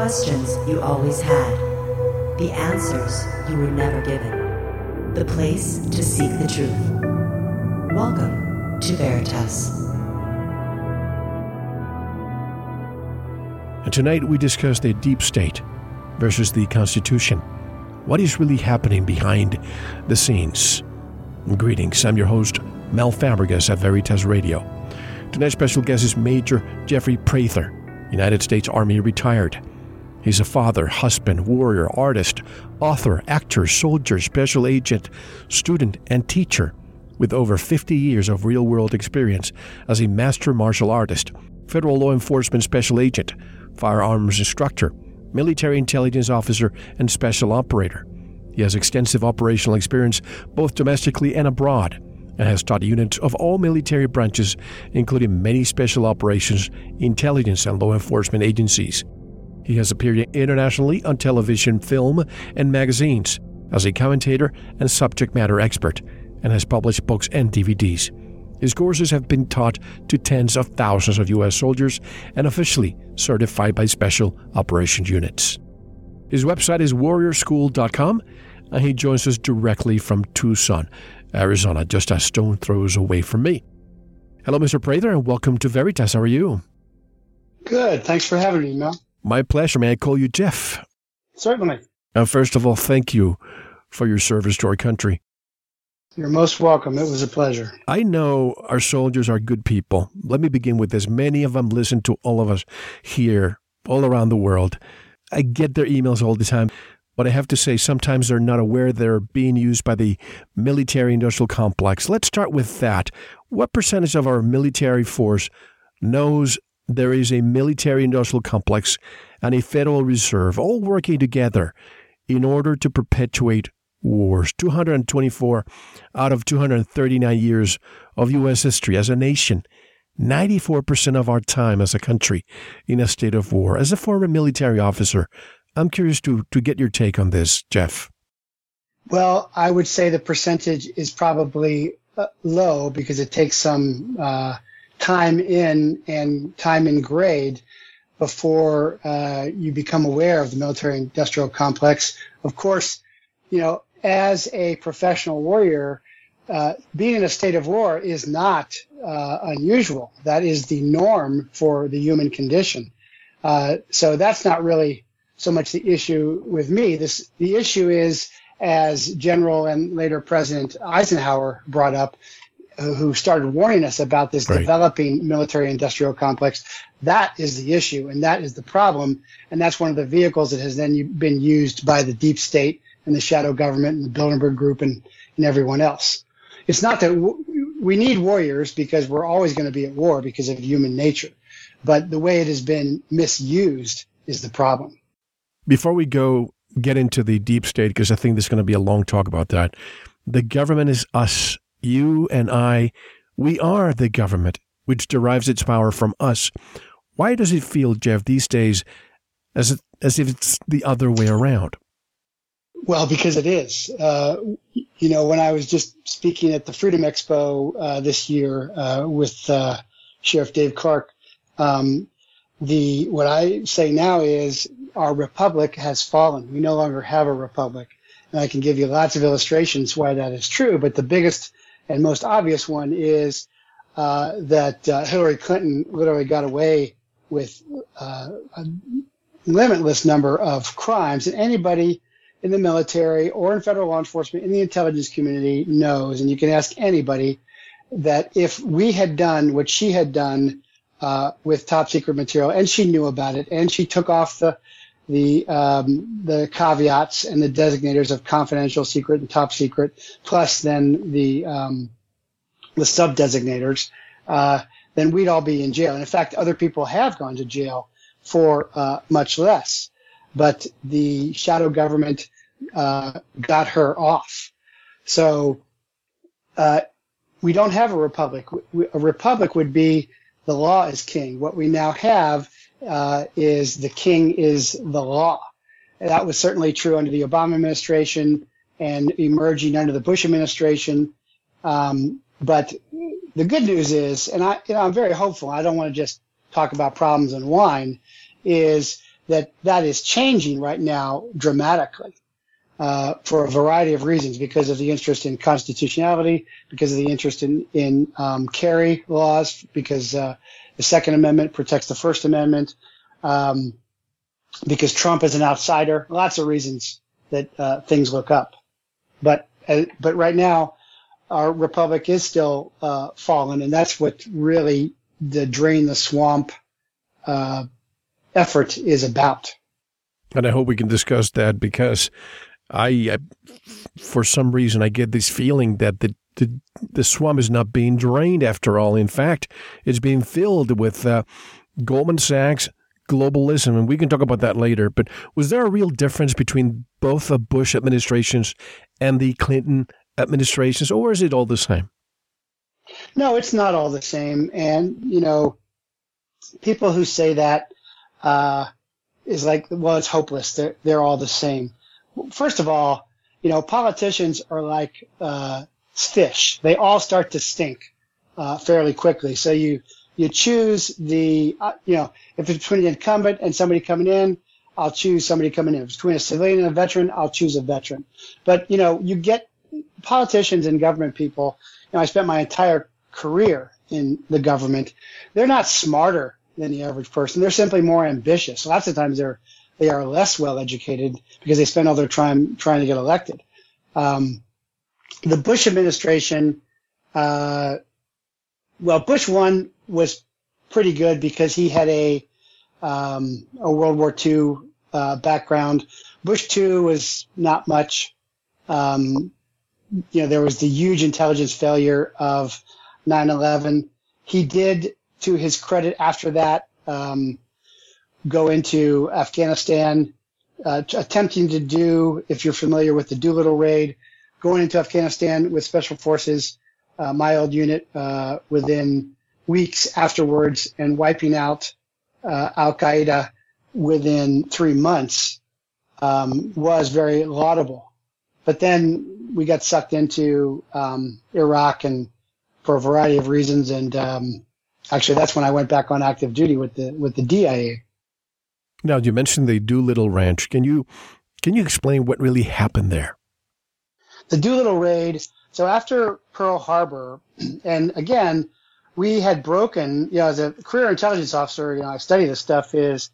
questions you always had. The answers you were never given. The place to seek the truth. Welcome to Veritas. And tonight we discuss the deep state versus the Constitution. What is really happening behind the scenes? Greetings, I'm your host, Mel Fabregas at Veritas Radio. Tonight's special guest is Major Jeffrey Prather, United States Army retired. He's a father, husband, warrior, artist, author, actor, soldier, special agent, student, and teacher with over 50 years of real-world experience as a master martial artist, federal law enforcement special agent, firearms instructor, military intelligence officer, and special operator. He has extensive operational experience both domestically and abroad, and has taught units of all military branches, including many special operations, intelligence, and law enforcement agencies. He has appeared internationally on television, film, and magazines as a commentator and subject matter expert, and has published books and DVDs. His courses have been taught to tens of thousands of U.S. soldiers and officially certified by special operations units. His website is warriorschool.com, and he joins us directly from Tucson, Arizona, just a stone throws away from me. Hello, Mr. Prather, and welcome to Veritas. How are you? Good. Thanks for having me, Mel. My pleasure. May I call you Jeff? Certainly. First of all, thank you for your service to our country. You're most welcome. It was a pleasure. I know our soldiers are good people. Let me begin with this. Many of them listen to all of us here, all around the world. I get their emails all the time. But I have to say, sometimes they're not aware they're being used by the military-industrial complex. Let's start with that. What percentage of our military force knows there is a military-industrial complex and a Federal Reserve all working together in order to perpetuate wars? 224 out of 239 years of U.S. history as a nation. 94% of our time as a country in a state of war. As a former military officer, I'm curious to get your take on this, Jeff. Well, I would say the percentage is probably low because it takes some time in and time in grade before you become aware of the military-industrial complex. Of course, you know, as a professional warrior, being in a state of war is not unusual. That is the norm for the human condition. So that's not really so much the issue with me. The issue is, as General and later President Eisenhower brought up, who started warning us about this developing military-industrial complex. That is the issue, and that is the problem, and that's one of the vehicles that has then been used by the deep state and the shadow government and the Bilderberg Group and everyone else. It's not that we need warriors because we're always going to be at war because of human nature, but the way it has been misused is the problem. Before we get into the deep state, because I think there's going to be a long talk about that, the government is us, you and I. We are the government, which derives its power from us. Why does it feel, Jeff, these days as if it's the other way around? Well, because it is. You know, when I was just speaking at the Freedom Expo this year with Sheriff Dave Clark, what I say now is our republic has fallen. We no longer have a republic. And I can give you lots of illustrations why that is true. But the biggest and most obvious one is that Hillary Clinton literally got away with a limitless number of crimes. And anybody in the military or in federal law enforcement, in the intelligence community knows, and you can ask anybody, that if we had done what she had done with top secret material, and she knew about it, and she took off the caveats and the designators of confidential, secret, and top secret, plus then the sub-designators, then we'd all be in jail. And in fact, other people have gone to jail for much less. But the shadow government got her off. So we don't have a republic. A republic would be the law is king. What we now have is the king is the law. And that was certainly true under the Obama administration and emerging under the Bush administration. But the good news is, and I'm very hopeful, I don't want to just talk about problems and whine, is that is changing right now dramatically for a variety of reasons, because of the interest in constitutionality, because of the interest in carry laws, because the Second Amendment protects the First Amendment, because Trump is an outsider. Lots of reasons that things look up. But right now, our republic is still fallen, and that's what really the Drain the Swamp effort is about. And I hope we can discuss that, because I for some reason, I get this feeling that the swamp is not being drained after all. In fact, it's being filled with Goldman Sachs, globalism, and we can talk about that later. But was there a real difference between both the Bush administrations and the Clinton administrations, or is it all the same? No, it's not all the same. And, people who say that is like, well, it's hopeless. They're all the same. First of all, politicians are like fish. They all start to stink fairly quickly. So you choose the, if it's between an incumbent and somebody coming in, I'll choose somebody coming in. If it's between a civilian and a veteran, I'll choose a veteran. But, you get politicians and government people. I spent my entire career in the government. They're not smarter than the average person. They're simply more ambitious. Lots of times they are less well educated because they spend all their time trying to get elected. The Bush administration, Bush 1 was pretty good because he had a World War II background. Bush 2 was not much. There was the huge intelligence failure of 9/11. He did, to his credit, after that, go into Afghanistan, attempting to do, if you're familiar with the Doolittle raid, going into Afghanistan with special forces, my old unit, within weeks afterwards, and wiping out Al-Qaeda within 3 months, was very laudable. But then we got sucked into Iraq, and for a variety of reasons, and actually that's when I went back on active duty with the DIA. Now, you mentioned the Doolittle Ranch. Can you explain what really happened there? The Doolittle raid. So after Pearl Harbor, and again, we had broken, as a career intelligence officer, I study this stuff, is,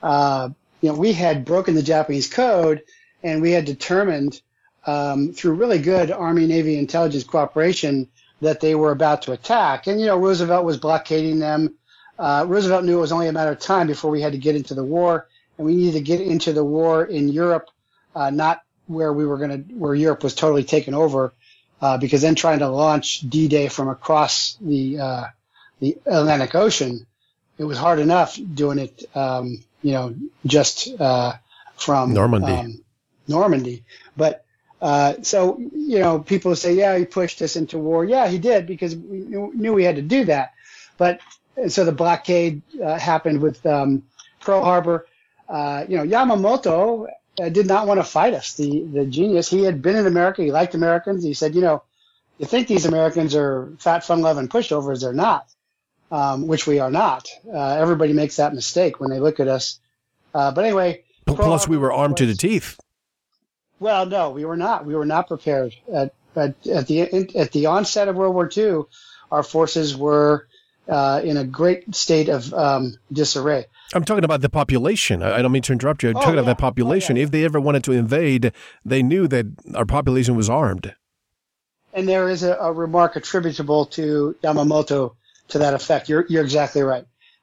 we had broken the Japanese code, and we had determined through really good Army-Navy intelligence cooperation that they were about to attack. And, Roosevelt was blockading them. Roosevelt knew it was only a matter of time before we had to get into the war, and we needed to get into the war in Europe, not where where Europe was totally taken over, because then trying to launch D-Day from across the Atlantic Ocean, it was hard enough doing it, just from Normandy. But so people say, yeah, he pushed us into war. Yeah, he did, because we knew we had to do that. But so the blockade happened with Pearl Harbor. Yamamoto did not want to fight us. The genius, he had been in America. He liked Americans. He said, you think these Americans are fat, fun-loving pushovers? They're not, which we are not. Everybody makes that mistake when they look at us. But anyway. Plus, we were armed to the teeth. Well, no, we were not. We were not prepared. At the onset of World War II, our forces were in a great state of disarray. I'm talking about the population. I don't mean to interrupt you. I'm talking about the population. If they ever wanted to invade, they knew that our population was armed. And there is a remark attributable to Yamamoto to that effect. You're exactly right.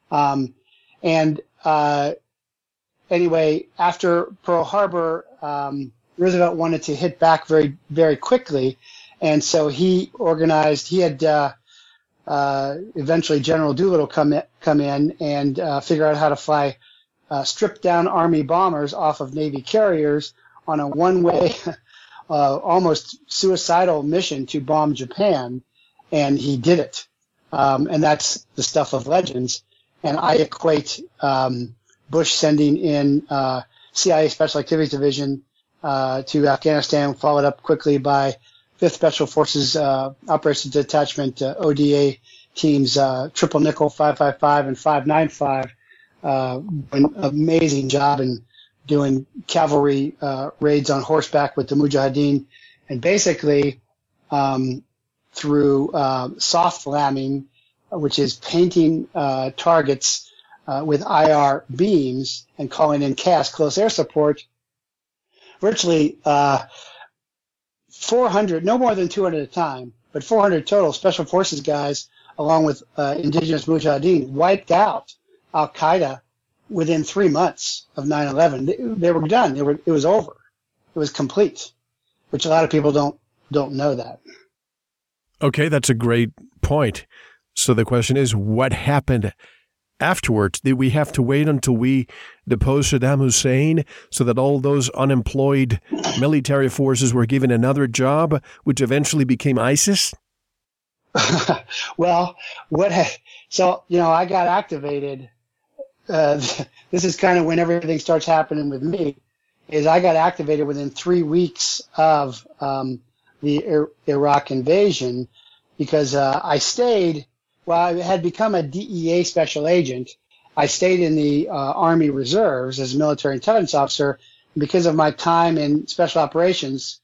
Anyway, after Pearl Harbor, Roosevelt wanted to hit back very, very quickly, and so he organized. He had eventually General Doolittle come in and figure out how to fly stripped down Army bombers off of Navy carriers on a one-way, almost suicidal mission to bomb Japan, and he did it. And that's the stuff of legends. And I equate Bush sending in CIA Special Activities Division to Afghanistan, followed up quickly by 5th Special Forces Operations Detachment ODA teams, Triple Nickel 555 and 595, an amazing job in doing cavalry raids on horseback with the Mujahideen, and basically through soft lambing, which is painting targets with IR beams and calling in CAS, close air support. Virtually 400, no more than 200 at a time, but 400 total special forces guys, along with indigenous Mujahideen, wiped out Al-Qaeda within 3 months of 9/11. They were done. It was over. It was complete, which a lot of people don't know that. Okay, that's a great point. So the question is, what happened afterwards? Did we have to wait until we deposed Saddam Hussein so that all those unemployed military forces were given another job, which eventually became ISIS? Well, I got activated. This is kind of when everything starts happening with me, is I got activated within 3 weeks of the Iraq invasion, because I stayed. Well, I had become a DEA special agent. I stayed in the Army Reserves as a military intelligence officer. Because of my time in special operations,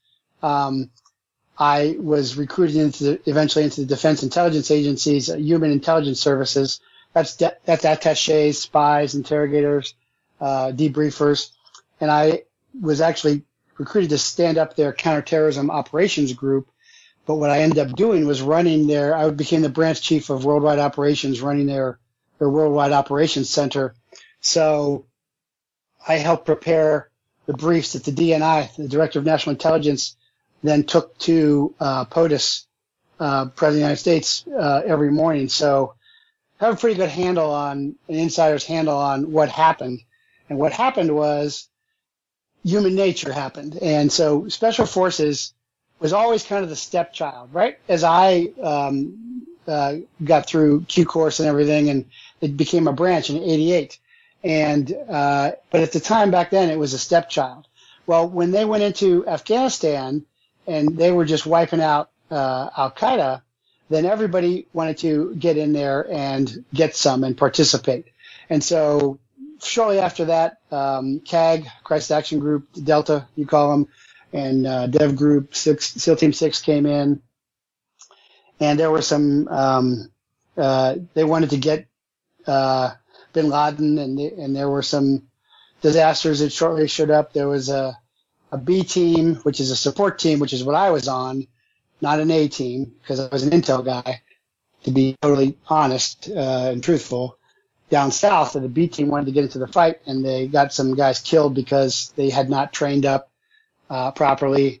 I was recruited eventually into the Defense Intelligence Agency's Human Intelligence Services. That's attachés, spies, interrogators, debriefers. And I was actually recruited to stand up their counterterrorism operations group. But what I ended up doing was I became the branch chief of worldwide operations, running their worldwide operations center. So I helped prepare the briefs that the DNI, the Director of National Intelligence, then took to POTUS, President of the United States, every morning. So I have a pretty good an insider's handle on what happened. And what happened was human nature happened. And so Special Forces was always kind of the stepchild, right? As I got through Q course and everything, and it became a branch in '88. But at the time back then, it was a stepchild. Well, when they went into Afghanistan and they were just wiping out Al-Qaeda, then everybody wanted to get in there and get some and participate. And so shortly after that, CAG, Crisis Action Group, Delta, you call them, and Dev Group, SEAL Team 6 came in, and there were some, they wanted to get bin Laden, and there were some disasters that shortly showed up. There was a B team, which is a support team, which is what I was on, not an A team, because I was an intel guy, to be totally honest and truthful. Down south, the B team wanted to get into the fight, and they got some guys killed because they had not trained up properly,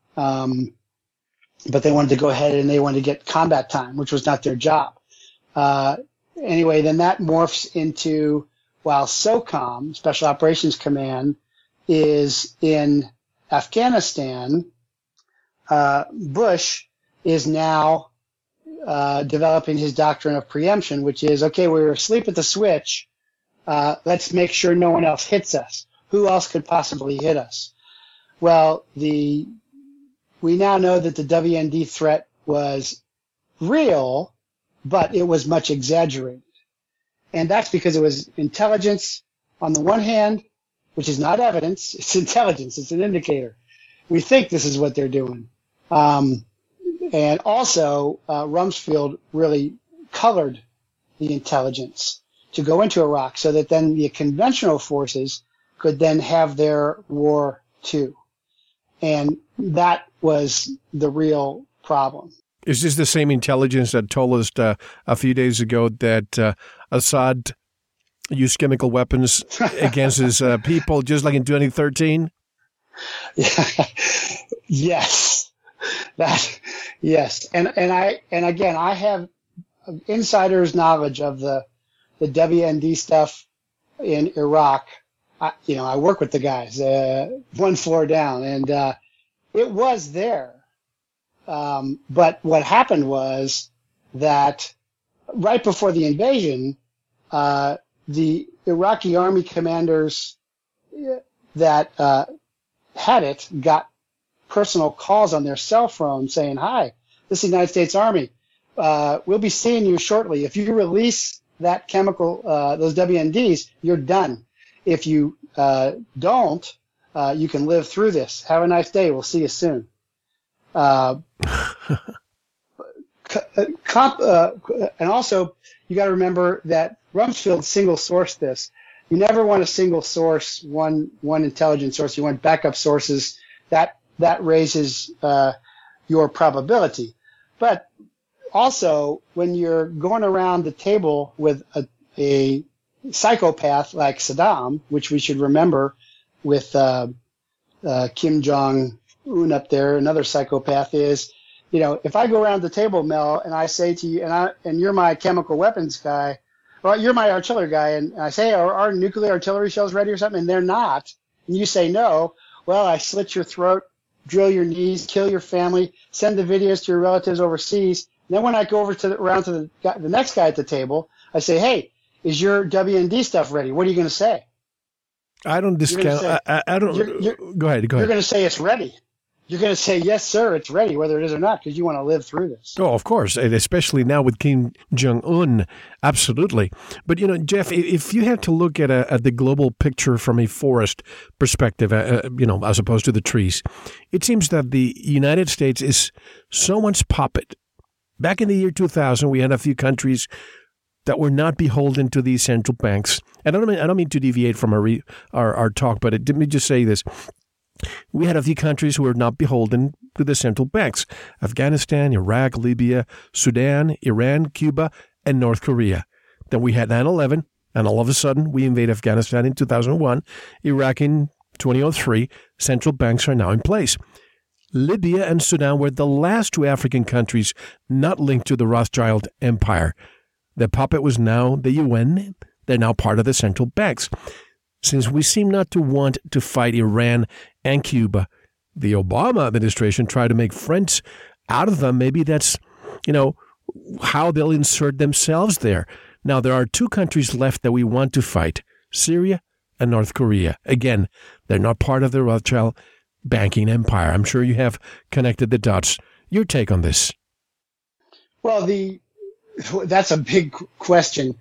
but they wanted to go ahead and they wanted to get combat time, which was not their job. Anyway, then that morphs into, while SOCOM, Special Operations Command, is in Afghanistan, Bush is now developing his doctrine of preemption, which is, okay, we were asleep at the switch. Let's make sure no one else hits us. Who else could possibly hit us? Well, we now know that the WND threat was real, but it was much exaggerated. And that's because it was intelligence on the one hand, which is not evidence. It's intelligence. It's an indicator. We think this is what they're doing. And also, Rumsfeld really colored the intelligence to go into Iraq so that then the conventional forces could then have their war too. And that was the real problem. Is this the same intelligence that told us a few days ago that Assad used chemical weapons against his people, just like in 2013? Yes. Yes. And again, I have insider's knowledge of the WND stuff in Iraq. I work with the guys, one floor down, and it was there. But what happened was that right before the invasion, the Iraqi army commanders that had it got personal calls on their cell phone saying, "Hi, this is the United States Army. We'll be seeing you shortly. If you release that chemical, those WNDs, you're done. If you don't, you can live through this. Have a nice day. We'll see you soon. And also, you got to remember that Rumsfeld single sourced this. You never want to single source one intelligence source. You want backup sources. That raises your probability. But also, when you're going around the table with a psychopath like Saddam, which we should remember with Kim Jong-un up there, another psychopath is, if I go around the table, Mel, and I say to you, and you're my chemical weapons guy, well, you're my artillery guy, and I say, are our nuclear artillery shells ready or something? And they're not. And you say no. Well, I slit your throat, drill your knees, kill your family, send the videos to your relatives overseas. And then when I go around to the next guy at the table, I say, hey, is your WND stuff ready? What are you going to say? I don't discount. I don't. Go ahead. You're going to say it's ready. You're going to say, yes, sir, it's ready, whether it is or not, because you want to live through this. Oh, of course, and especially now with Kim Jong-un, absolutely. But, Jeff, if you had to look at the global picture from a forest perspective, as opposed to the trees, it seems that the United States is someone's puppet. Back in the year 2000, we had a few countries that were not beholden to these central banks. And I don't mean to deviate from our talk, but let me just say this. We had a few countries who were not beholden to the central banks: Afghanistan, Iraq, Libya, Sudan, Iran, Cuba, and North Korea. Then we had 9/11, and all of a sudden we invade Afghanistan in 2001, Iraq in 2003. Central banks are now in place. Libya and Sudan were the last two African countries not linked to the Rothschild Empire. The puppet was now the UN. They're now part of the central banks. Since we seem not to want to fight Iran and Cuba, the Obama administration tried to make friends out of them. Maybe that's, how they'll insert themselves there. Now, there are two countries left that we want to fight: Syria and North Korea. Again, they're not part of the Rothschild banking empire. I'm sure you have connected the dots. Your take on this? Well, that's a big question.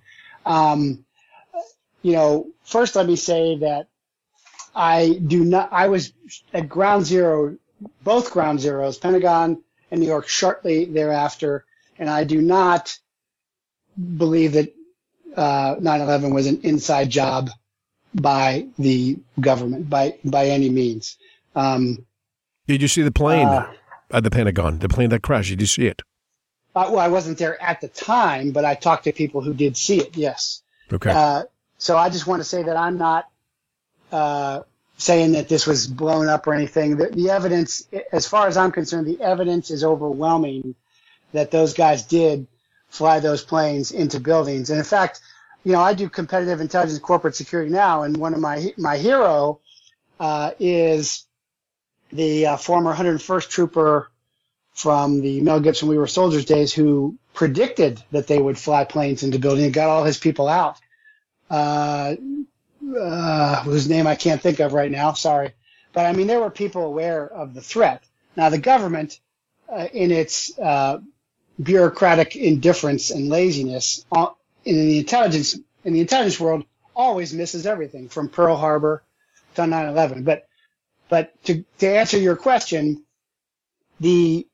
First let me say that I was at ground zero, both ground zeros, Pentagon and New York, shortly thereafter, and I do not believe that 9/11 was an inside job by the government by any means. Did you see the plane at the Pentagon, the plane that crashed? Did you see it? Well, I wasn't there at the time, but I talked to people who did see it, yes. Okay. So I just want to say that I'm not saying that this was blown up or anything. The evidence, as far as I'm concerned, the evidence is overwhelming that those guys did fly those planes into buildings. And in fact, I do competitive intelligence corporate security now, and one of my hero is the former 101st Trooper from the Mel Gibson We Were Soldiers days, who predicted that they would fly planes into buildings and got all his people out. Whose name I can't think of right now, sorry. But I mean, there were people aware of the threat. Now, the government, in its bureaucratic indifference and laziness in the intelligence world, always misses everything from Pearl Harbor to 9/11. But to answer your question, the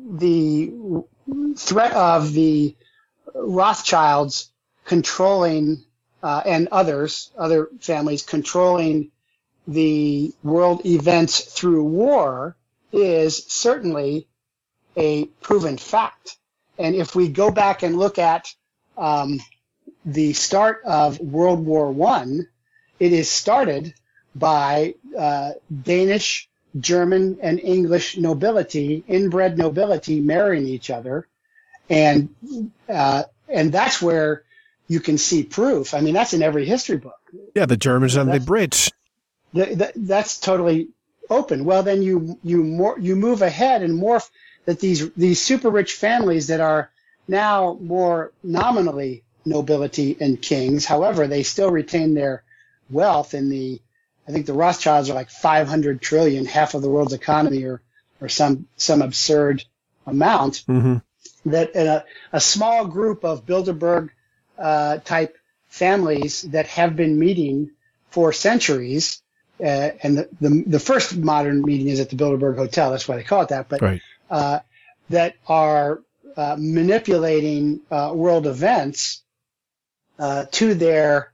threat of the Rothschilds controlling and other families controlling the world events through war is certainly a proven fact. And if we go back and look at the start of World War I, it is started by Danish, German, and English nobility, inbred nobility, marrying each other, and that's where you can see proof. I mean, that's in every history book. Yeah, the Germans and the Brits. That's totally open. Well, then you move ahead and morph that these super rich families that are now more nominally nobility and kings. However, they still retain their wealth in I think the Rothschilds are like 500 trillion, half of the world's economy, or some absurd amount. Mm-hmm. That a small group of Bilderberg type families that have been meeting for centuries. And the first modern meeting is at the Bilderberg Hotel. That's why they call it that. But Right. That are manipulating world events to their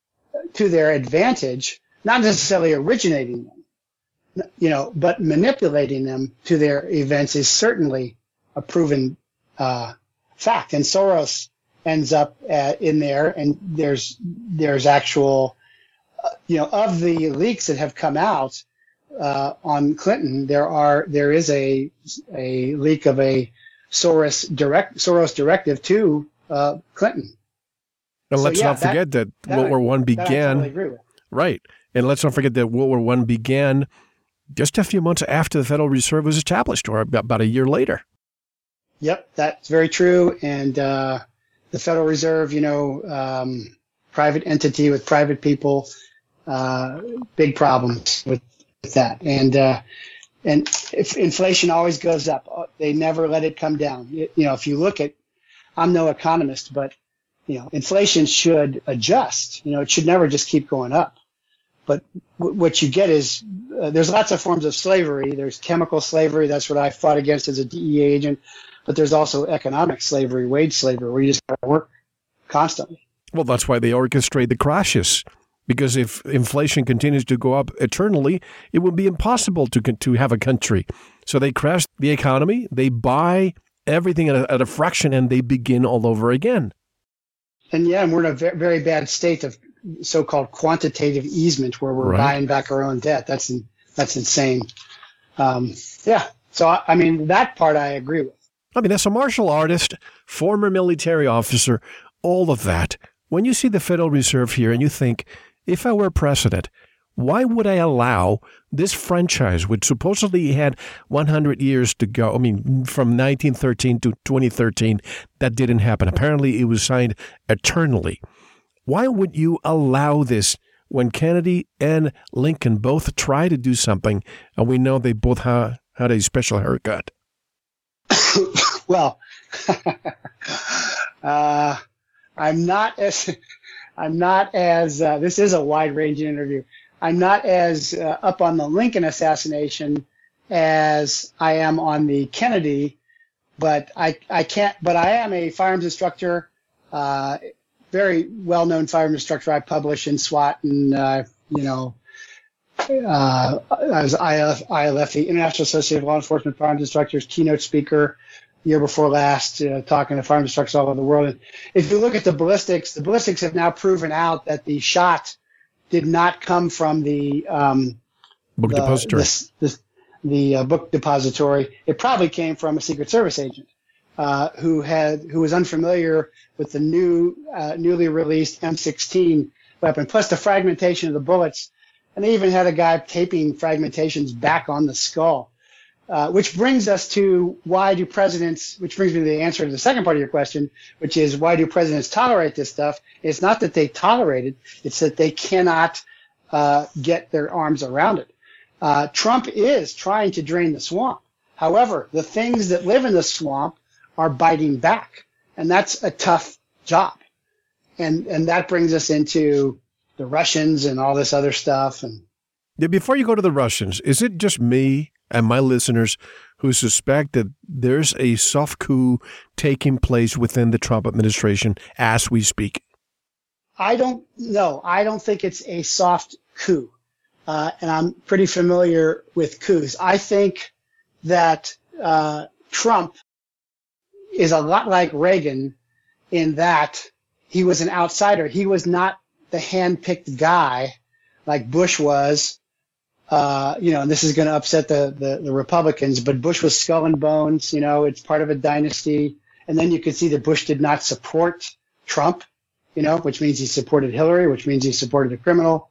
advantage, not necessarily originating them, but manipulating them to their events is certainly a proven fact. And Soros ends up in there, and there's actual, of the leaks that have come out on Clinton, there is a leak of a Soros directive to Clinton. And let's not forget that World War I began. I totally agree with. Right. And let's not forget that World War I began just a few months after the Federal Reserve was established, or about a year later. Yep, that's very true. And the Federal Reserve, private entity with private people, big problems with that. And if inflation always goes up. They never let it come down. If you look at, I'm no economist, but inflation should adjust. It should never just keep going up. But what you get is there's lots of forms of slavery. There's chemical slavery. That's what I fought against as a DEA agent. But there's also economic slavery, wage slavery, where you just got to work constantly. Well, that's why they orchestrate the crashes. Because if inflation continues to go up eternally, it will be impossible to have a country. So they crash the economy, they buy everything at a fraction, and they begin all over again. And we're in a very, very bad state of so-called quantitative easement, where we're buying back our own debt. That's insane. So, that part I agree with. As a martial artist, former military officer, all of that, when you see the Federal Reserve here and you think, if I were president, why would I allow this franchise, which supposedly had 100 years to go, from 1913 to 2013, that didn't happen. Apparently, it was signed eternally. Why would you allow this when Kennedy and Lincoln both tried to do something, and we know they both had a special haircut? Well, I'm not as this is a wide-ranging interview. I'm not as up on the Lincoln assassination as I am on the Kennedy, but I am a firearms instructor, very well-known firearms instructor. I publish in SWAT, and I was ILF, the International Association of Law Enforcement Firearms Instructors, keynote speaker year before last, talking to firearms instructors all over the world. And if you look at the ballistics have now proven out that the shot did not come from the book depository. The book depository. It probably came from a Secret Service agent who was unfamiliar with the newly released M16 weapon, plus the fragmentation of the bullets. And they even had a guy taping fragmentations back on the skull. Which brings us to which brings me to the answer to the second part of your question, which is why do presidents tolerate this stuff? It's not that they tolerate it, it's that they cannot get their arms around it. Trump is trying to drain the swamp. However, the things that live in the swamp are biting back, and that's a tough job. And that brings us into the Russians and all this other stuff. And before you go to the Russians, is it just me and my listeners who suspect that there's a soft coup taking place within the Trump administration as we speak? I don't know. I don't think it's a soft coup. And I'm pretty familiar with coups. I think that Trump is a lot like Reagan in that he was an outsider. He was not the hand-picked guy like Bush was. And this is going to upset the Republicans, but Bush was skull and bones, it's part of a dynasty. And then you could see that Bush did not support Trump, which means he supported Hillary, which means he supported a criminal.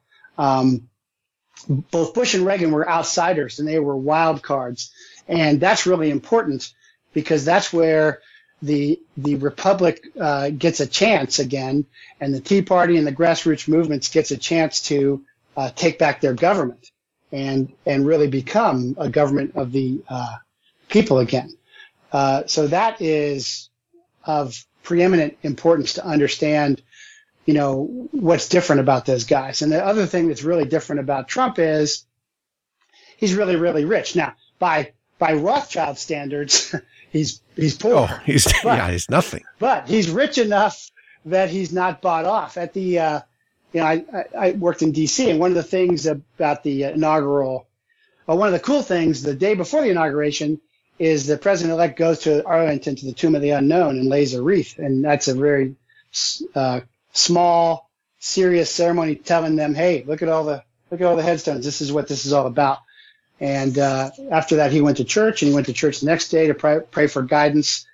Both Bush and Reagan were outsiders, and they were wild cards. And that's really important because that's where the Republic gets a chance again, and the Tea Party and the grassroots movements gets a chance to take back their government and really become a government of the people again. So that is of preeminent importance to understand, what's different about those guys. And the other thing that's really different about Trump is he's really, really rich. Now, by Rothschild standards, he's poor. Oh, he's nothing. But he's rich enough that he's not bought off. At the, I worked in D.C., and one of the things about the one of the cool things the day before the inauguration is the president-elect goes to Arlington to the Tomb of the Unknown and lays a wreath. And that's a very small, serious ceremony telling them, hey, look at all the headstones. This is what this is all about. And after that, he went to church, and he went to church the next day to pray for guidance.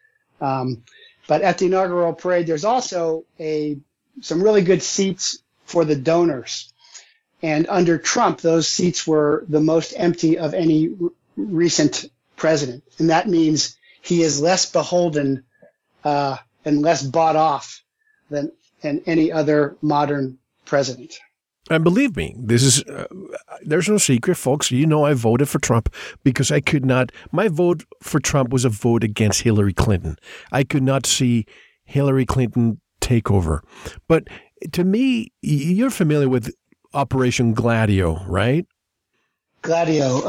But at the inaugural parade, there's also some really good seats for the donors. And under Trump, those seats were the most empty of any recent president. And that means he is less beholden and less bought off than any other modern president. And believe me, this is there's no secret, folks. I voted for Trump because I could not. My vote for Trump was a vote against Hillary Clinton. I could not see Hillary Clinton take over. But to me, you're familiar with Operation Gladio, right? Gladio.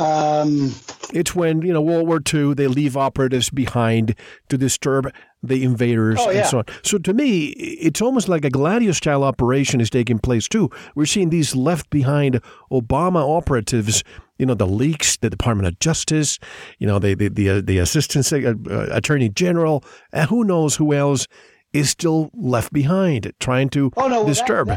It's when, World War II, they leave operatives behind to disturb the invaders and so on. So to me, it's almost like a Gladio-style operation is taking place too. We're seeing these left-behind Obama operatives, the leaks, the Department of Justice, the Assistant Attorney General, and who knows who else is still left behind trying to disturb.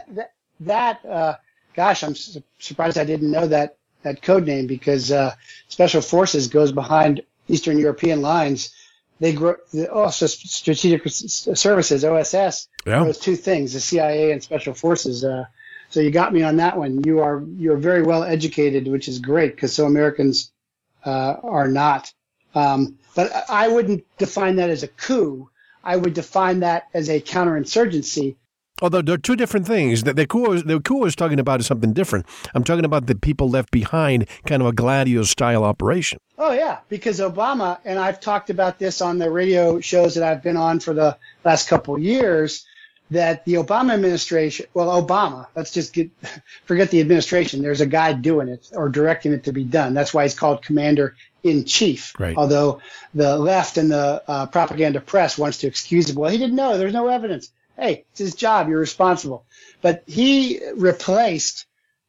Gosh, I'm surprised I didn't know that code name, because Special Forces goes behind Eastern European lines. They grow also Strategic Services, OSS. Yeah. Those two things, the CIA and Special Forces. So you got me on that one. You're very well educated, which is great, because so Americans are not. But I wouldn't define that as a coup. I would define that as a counterinsurgency. Although there are two different things. The coup I was talking about is something different. I'm talking about the people left behind, kind of a Gladio-style operation. Oh, yeah, because Obama, and I've talked about this on the radio shows that I've been on for the last couple of years, that the Obama administration, let's just forget the administration. There's a guy doing it or directing it to be done. That's why he's called Commander-in-Chief. Right. Although the left and the propaganda press wants to excuse him. Well, he didn't know. There's no evidence. Hey, it's his job. You're responsible. But he replaced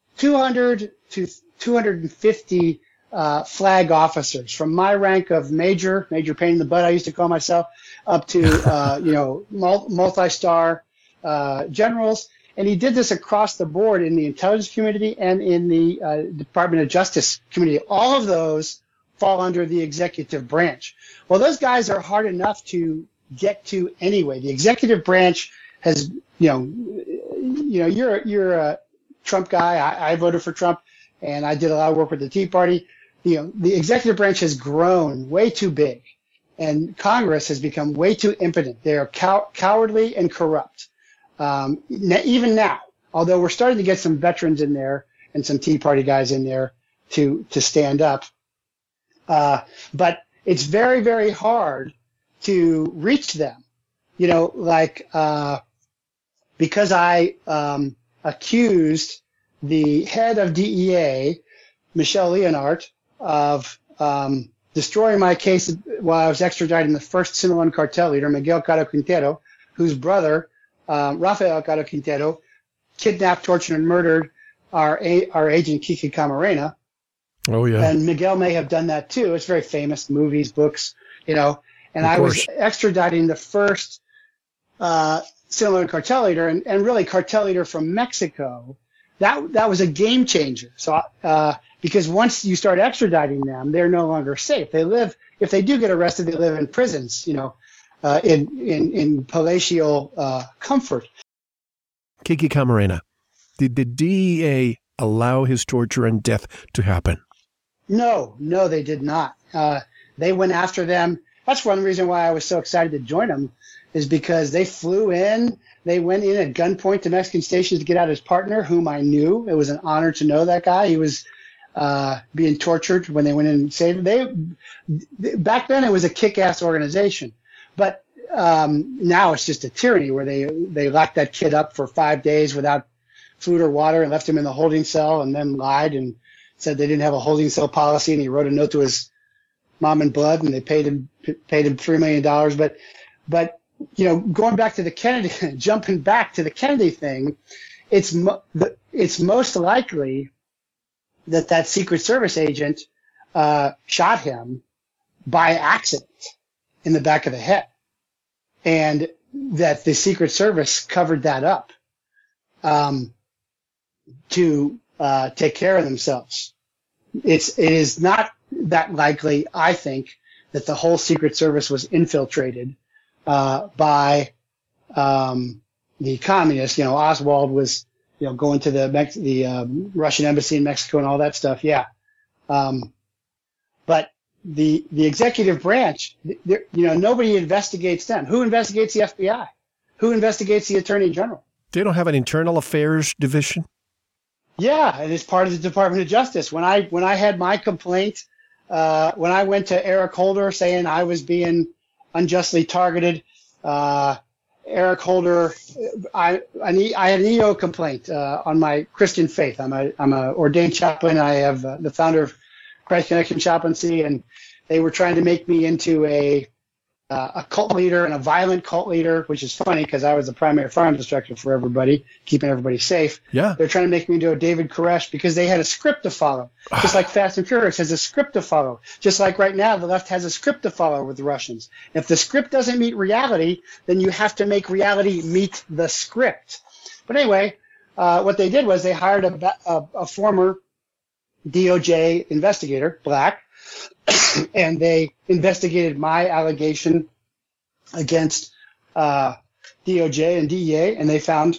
200 to 250 flag officers from my rank of major pain in the butt, I used to call myself, up to, multi-star generals. And he did this across the board in the intelligence community and in the Department of Justice community. All of those fall under the executive branch. Well, those guys are hard enough to get to anyway. The executive branch has, you're a Trump guy. I voted for Trump, and I did a lot of work with the Tea Party. The executive branch has grown way too big, and Congress has become way too impotent. They are cowardly and corrupt. Even now, although we're starting to get some veterans in there and some Tea Party guys in there to stand up. But it's very, very hard to reach them, because I accused the head of DEA, Michelle Leonhardt, of destroying my case while I was extraditing the first Sinaloan cartel leader, Miguel Caro Quintero, whose brother, Rafael Caro Quintero, kidnapped, tortured, and murdered our agent Kiki Camarena. Oh, yeah. And Miguel may have done that too. It's very famous, movies, books, And I was extraditing the first Sinaloan cartel leader, and really cartel leader from Mexico. That was a game changer. So because once you start extraditing them, they're no longer safe. If they do get arrested, they live in prisons, in palatial comfort. Kiki Camarena, did the DEA allow his torture and death to happen? No, they did not. They went after them. That's one reason why I was so excited to join them, is because they flew in. They went in at gunpoint to Mexican stations to get out his partner, whom I knew. It was an honor to know that guy. He was being tortured when they went in and saved him. Back then, it was a kick-ass organization. But now it's just a tyranny where they locked that kid up for 5 days without food or water and left him in the holding cell, and then lied and said they didn't have a holding cell policy, and he wrote a note to his mom in blood, and they paid him $3 million. But going back to the Kennedy, jumping back to the Kennedy thing, it's most likely that Secret Service agent shot him by accident in the back of the head, and that the Secret Service covered that up to take care of themselves. It is not that likely, I think, that the whole Secret Service was infiltrated by the communists. Oswald was going to the Russian embassy in Mexico and all that stuff. Yeah, but the executive branch, nobody investigates them. Who investigates the FBI? Who investigates the Attorney General? They don't have an internal affairs division? Yeah, and it's part of the Department of Justice. When I had my complaint, when I went to Eric Holder saying I was being unjustly targeted, Eric Holder, I had an EO complaint on my Christian faith. I'm a ordained chaplain. I have the founder of Christ Connection Chaplaincy, and they were trying to make me into a cult leader and a violent cult leader, which is funny because I was the primary firearms instructor for everybody, keeping everybody safe. Yeah. They're trying to make me into a David Koresh because they had a script to follow, just like Fast and Furious has a script to follow, just like right now the left has a script to follow with the Russians. If the script doesn't meet reality, then you have to make reality meet the script. But anyway, what they did was they hired a former DOJ investigator, black, and they investigated my allegation against DOJ and DEA, and they found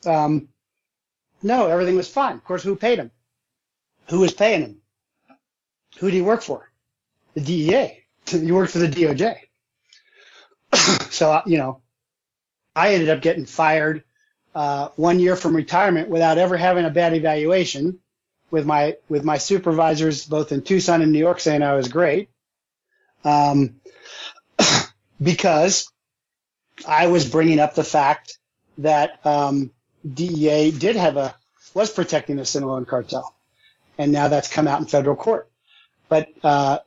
no, everything was fine. Of course, who paid him? Who was paying him? Who did he work for? The DEA. He worked for the DOJ. So, I ended up getting fired 1 year from retirement without ever having a bad evaluation, with my supervisors both in Tucson and New York saying I was great, because I was bringing up the fact that DEA was protecting the Sinaloa cartel, and now that's come out in federal court. But all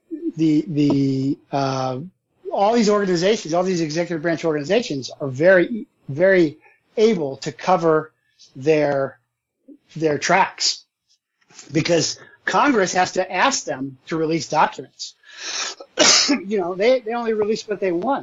these organizations, all these executive branch organizations, are very, very able to cover their tracks, because Congress has to ask them to release documents. They only release what they want.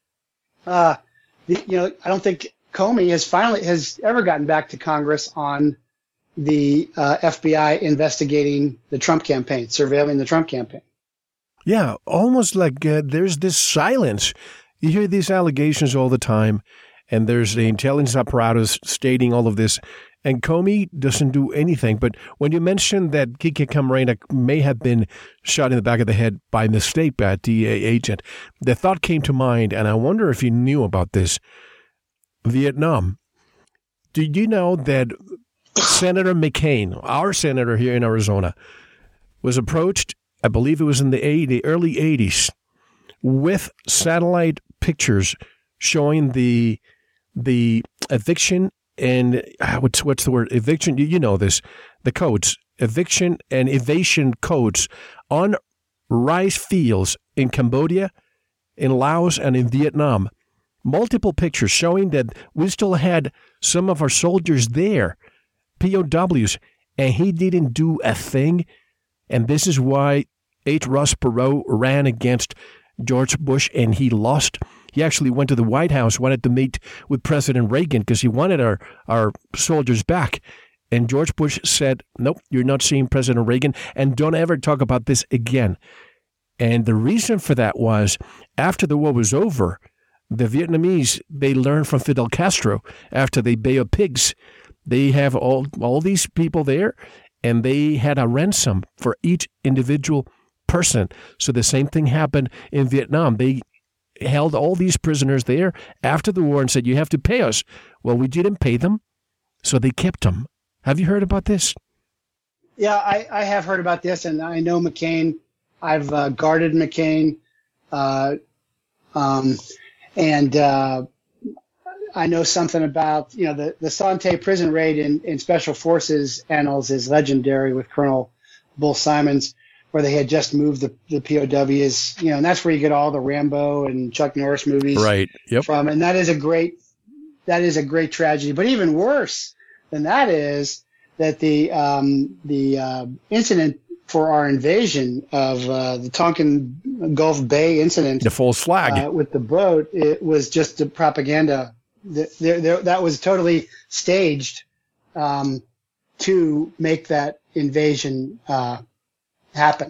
I don't think Comey has ever gotten back to Congress on the FBI investigating the Trump campaign, surveilling the Trump campaign. Yeah, almost like there's this silence. You hear these allegations all the time, and there's the intelligence apparatus stating all of this, and Comey doesn't do anything. But when you mentioned that Kike Camarena may have been shot in the back of the head by mistake by a DEA agent, the thought came to mind, and I wonder if you knew about this. Vietnam. Did you know that Senator McCain, our senator here in Arizona, was approached, I believe it was in the early 80s, with satellite pictures showing the eviction and what's the word? Eviction, you know this, the codes, eviction and evasion codes on rice fields in Cambodia, in Laos, and in Vietnam. Multiple pictures showing that we still had some of our soldiers there, POWs, and he didn't do a thing. And this is why H. Ross Perot ran against George Bush, and he lost. He actually went to the White House, wanted to meet with President Reagan because he wanted our soldiers back. And George Bush said, nope, you're not seeing President Reagan, and don't ever talk about this again. And the reason for that was, after the war was over, the Vietnamese, they learned from Fidel Castro after the Bay of Pigs. They have all these people there, and they had a ransom for each individual person. So the same thing happened in Vietnam. They held all these prisoners there after the war and said, you have to pay us. Well, we didn't pay them, so they kept them. Have you heard about this? Yeah, I have heard about this, and I know McCain. I've guarded McCain. And I know something about, the Sante prison raid in Special Forces annals is legendary with Colonel Bull Simons, where they had just moved the POWs, and that's where you get all the Rambo and Chuck Norris movies right. Yep. from. And that is a great tragedy. But even worse than that is that the incident for our invasion of the Tonkin Gulf Bay incident, the false flag with the boat, it was just a propaganda. That was totally staged to make that invasion happen.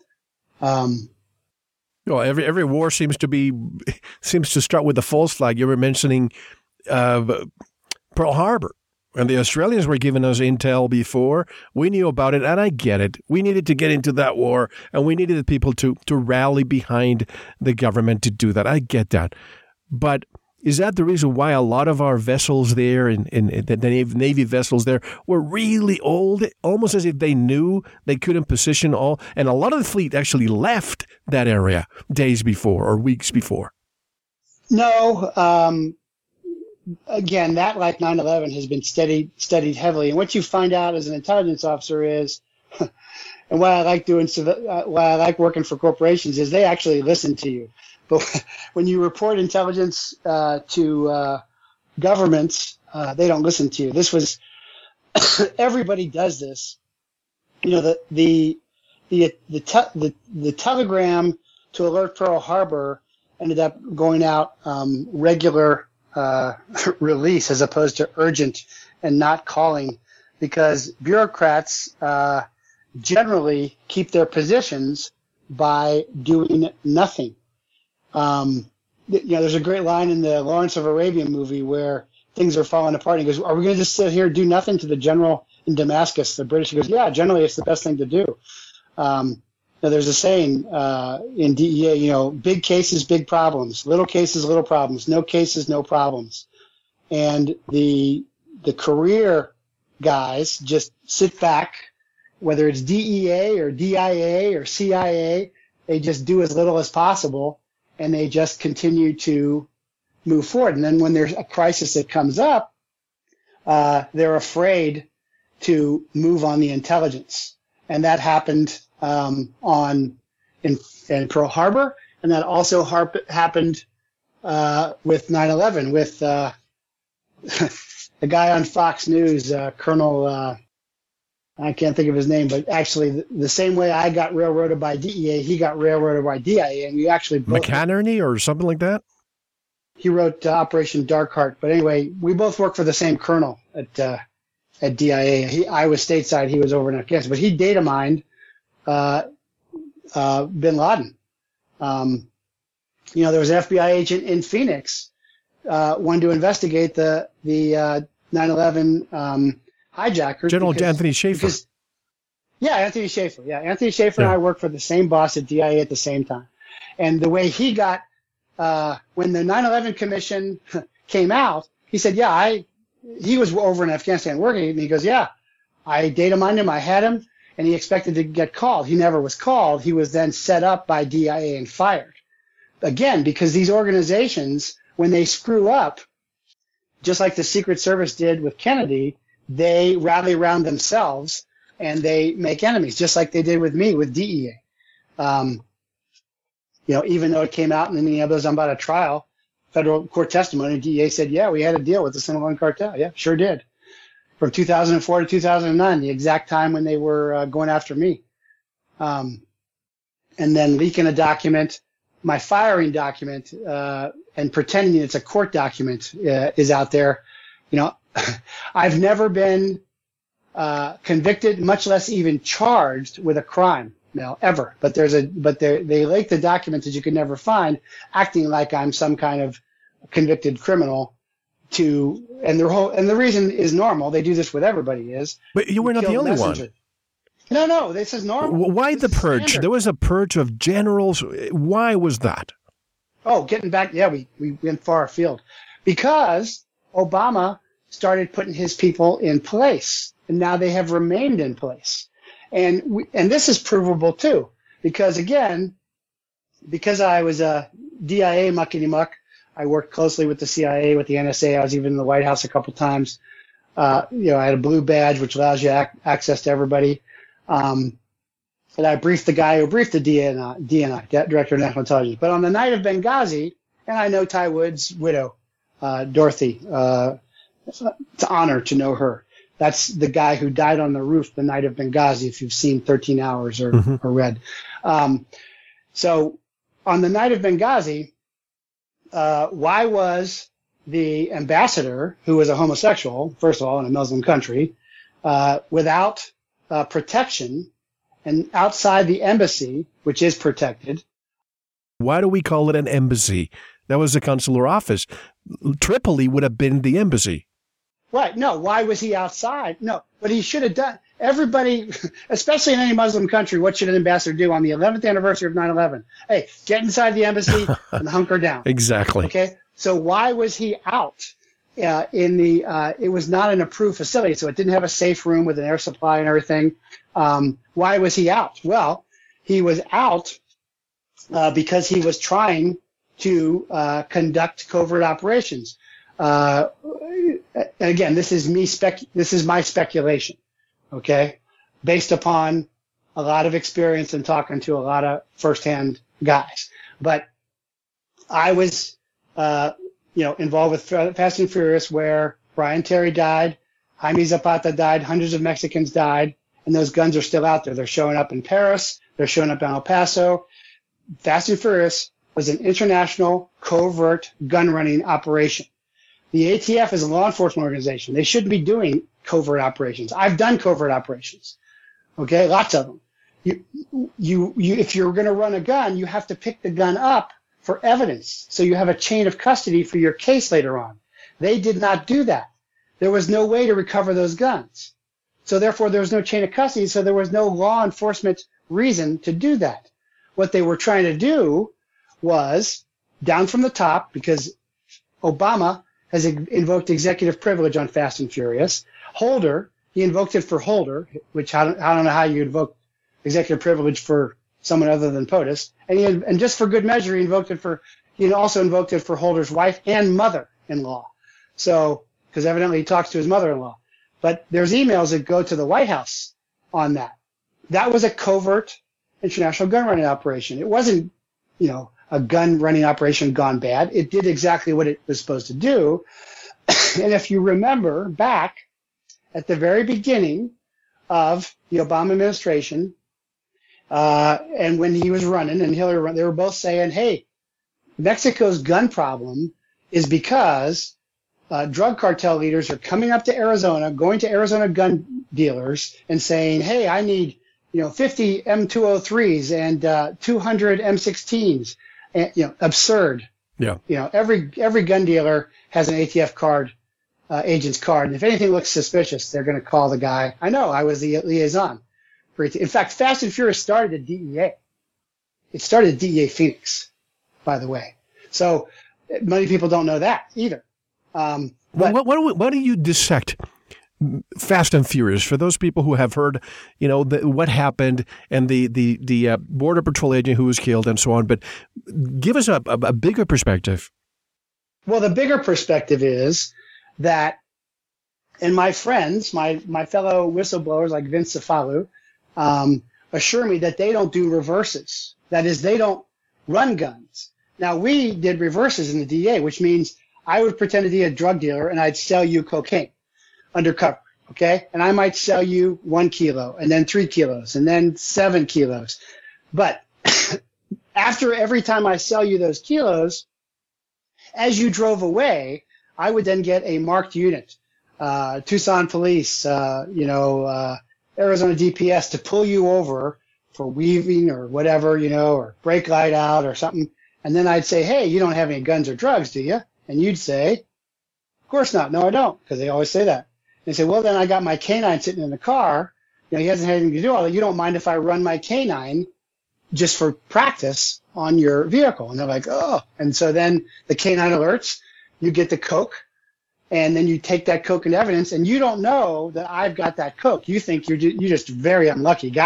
Well, every war seems to start with the false flag. You were mentioning Pearl Harbor. And the Australians were giving us intel before. We knew about it, and I get it. We needed to get into that war, and we needed the people to rally behind the government to do that. I get that. But is that the reason why a lot of our vessels there, in the Navy vessels there, were really old, almost as if they knew they couldn't position all? And a lot of the fleet actually left that area days before or weeks before. No, again, that, like 9/11, has been studied heavily. And what you find out as an intelligence officer is, and why I like working for corporations, is they actually listen to you. But when you report intelligence to governments, they don't listen to you. This was everybody does this. The telegram to alert Pearl Harbor ended up going out regular release as opposed to urgent and not calling, because bureaucrats generally keep their positions by doing nothing. There's a great line in the Lawrence of Arabia movie where things are falling apart. He goes, "Are we going to just sit here and do nothing?" to the general in Damascus, the British. He goes, "Yeah, generally it's the best thing to do." There's a saying in DEA, big cases, big problems, little cases, little problems, no cases, no problems. And the career guys just sit back, whether it's DEA or DIA or CIA, they just do as little as possible, and they just continue to move forward. And then when there's a crisis that comes up, they're afraid to move on the intelligence. And that happened in Pearl Harbor, and that also happened with 9/11 with the guy on Fox News, Colonel. I can't think of his name, but actually the same way I got railroaded by DEA, he got railroaded by DIA, and we actually both McInerney or something like that. He wrote Operation Darkheart, but anyway, we both worked for the same colonel at DIA. I was stateside, he was over in Afghanistan, but he data mined bin Laden. There was an FBI agent in Phoenix, wanted to investigate the 9/11 hijackers. General Anthony Schaefer. Anthony Schaefer. Yeah, Anthony Schaefer and I worked for the same boss at DIA at the same time. And the way he got, when the 9/11 Commission came out, he said, he was over in Afghanistan working, and he goes, I data mined him, I had him, and he expected to get called. He never was called. He was then set up by DIA and fired. Again, because these organizations, when they screw up, just like the Secret Service did with Kennedy, they rally around themselves and they make enemies, just like they did with me with DEA. Even though it came out in Minneapolis about a trial, federal court testimony, DEA said, we had a deal with the Sinaloa cartel. Yeah, sure did. From 2004 to 2009, the exact time when they were going after me. And then leaking a document, my firing document, and pretending it's a court document is out there. I've never been convicted, much less even charged with a crime, ever. But they leak the documents that you could never find, acting like I'm some kind of convicted criminal. And the reason is normal. They do this with everybody. But you were not the only one. No, this is normal. Why the purge? Standard. There was a purge of generals. Why was that? Oh, getting back, we went far afield. Because Obama started putting his people in place, and now they have remained in place. And this is provable too, because I was a DIA muckety muck, I worked closely with the CIA, with the NSA. I was even in the White House a couple times. I had a blue badge, which allows you access to everybody. And I briefed the guy who briefed the DNI, Director of National Intelligence. But on the night of Benghazi, and I know Ty Wood's widow, Dorothy, it's an honor to know her. That's the guy who died on the roof the night of Benghazi, if you've seen 13 Hours or read. So on the night of Benghazi, why was the ambassador, who was a homosexual, first of all, in a Muslim country, without protection and outside the embassy, which is protected? Why do we call it an embassy? That was the consular office. Tripoli would have been the embassy. Right. No, why was he outside? No, but he should have done. Everybody, especially in any Muslim country, what should an ambassador do on the 11th anniversary of 9/11? Hey, get inside the embassy and hunker down. Exactly. Okay. So why was he out it was not an approved facility, so it didn't have a safe room with an air supply and everything. Why was he out? Well, he was out because he was trying to conduct covert operations. And again, this is my speculation, okay, based upon a lot of experience and talking to a lot of firsthand guys. But I was, involved with Fast and Furious, where Brian Terry died, Jaime Zapata died, hundreds of Mexicans died, and those guns are still out there. They're showing up in Paris. They're showing up in El Paso. Fast and Furious was an international covert gun running operation. The ATF is a law enforcement organization. They shouldn't be doing covert operations. I've done covert operations. Okay, lots of them. If you're going to run a gun, you have to pick the gun up for evidence, so you have a chain of custody for your case later on. They did not do that. There was no way to recover those guns. So therefore, there was no chain of custody, so there was no law enforcement reason to do that. What they were trying to do was down from the top, because Obama has invoked executive privilege on Fast and Furious. Holder, he invoked it for Holder, which I don't know how you invoke executive privilege for someone other than POTUS. And just for good measure, he also invoked it for Holder's wife and mother-in-law. So, because evidently he talks to his mother-in-law. But there's emails that go to the White House on that. That was a covert international gun running operation. It wasn't, a gun running operation gone bad. It did exactly what it was supposed to do. And if you remember back at the very beginning of the Obama administration, and when he was running and Hillary, they were both saying, hey, Mexico's gun problem is because drug cartel leaders are coming up to Arizona, going to Arizona gun dealers and saying, hey, I need 50 M203s and 200 M16s. And, absurd. Yeah. Every gun dealer has an ATF card, agent's card. And if anything looks suspicious, they're going to call the guy. I know, I was the liaison for ATF. In fact, Fast and Furious started at DEA. It started at DEA Phoenix, by the way. So many people don't know that either. Why do you dissect Fast and Furious for those people who have heard, what happened and the Border Patrol agent who was killed and so on? But give us a bigger perspective. Well, the bigger perspective is that, and my friends, my fellow whistleblowers like Vince Cefalu, assure me that they don't do reverses. That is, they don't run guns. Now, we did reverses in the DEA, which means I would pretend to be a drug dealer and I'd sell you cocaine undercover, okay? And I might sell you 1 kilo and then 3 kilos and then 7 kilos. But after every time I sell you those kilos, as you drove away, I would then get a marked unit, Tucson Police, Arizona DPS to pull you over for weaving or whatever, or brake light out or something. And then I'd say, hey, you don't have any guns or drugs, do you? And you'd say, of course not. No, I don't, because they always say that. They say, well, then I got my canine sitting in the car. He hasn't had anything to do with all that. You don't mind if I run my canine just for practice on your vehicle? And they're like, oh. And so then the canine alerts, you get the coke, and then you take that coke in evidence, and you don't know that I've got that coke. You think you're just a very unlucky guy.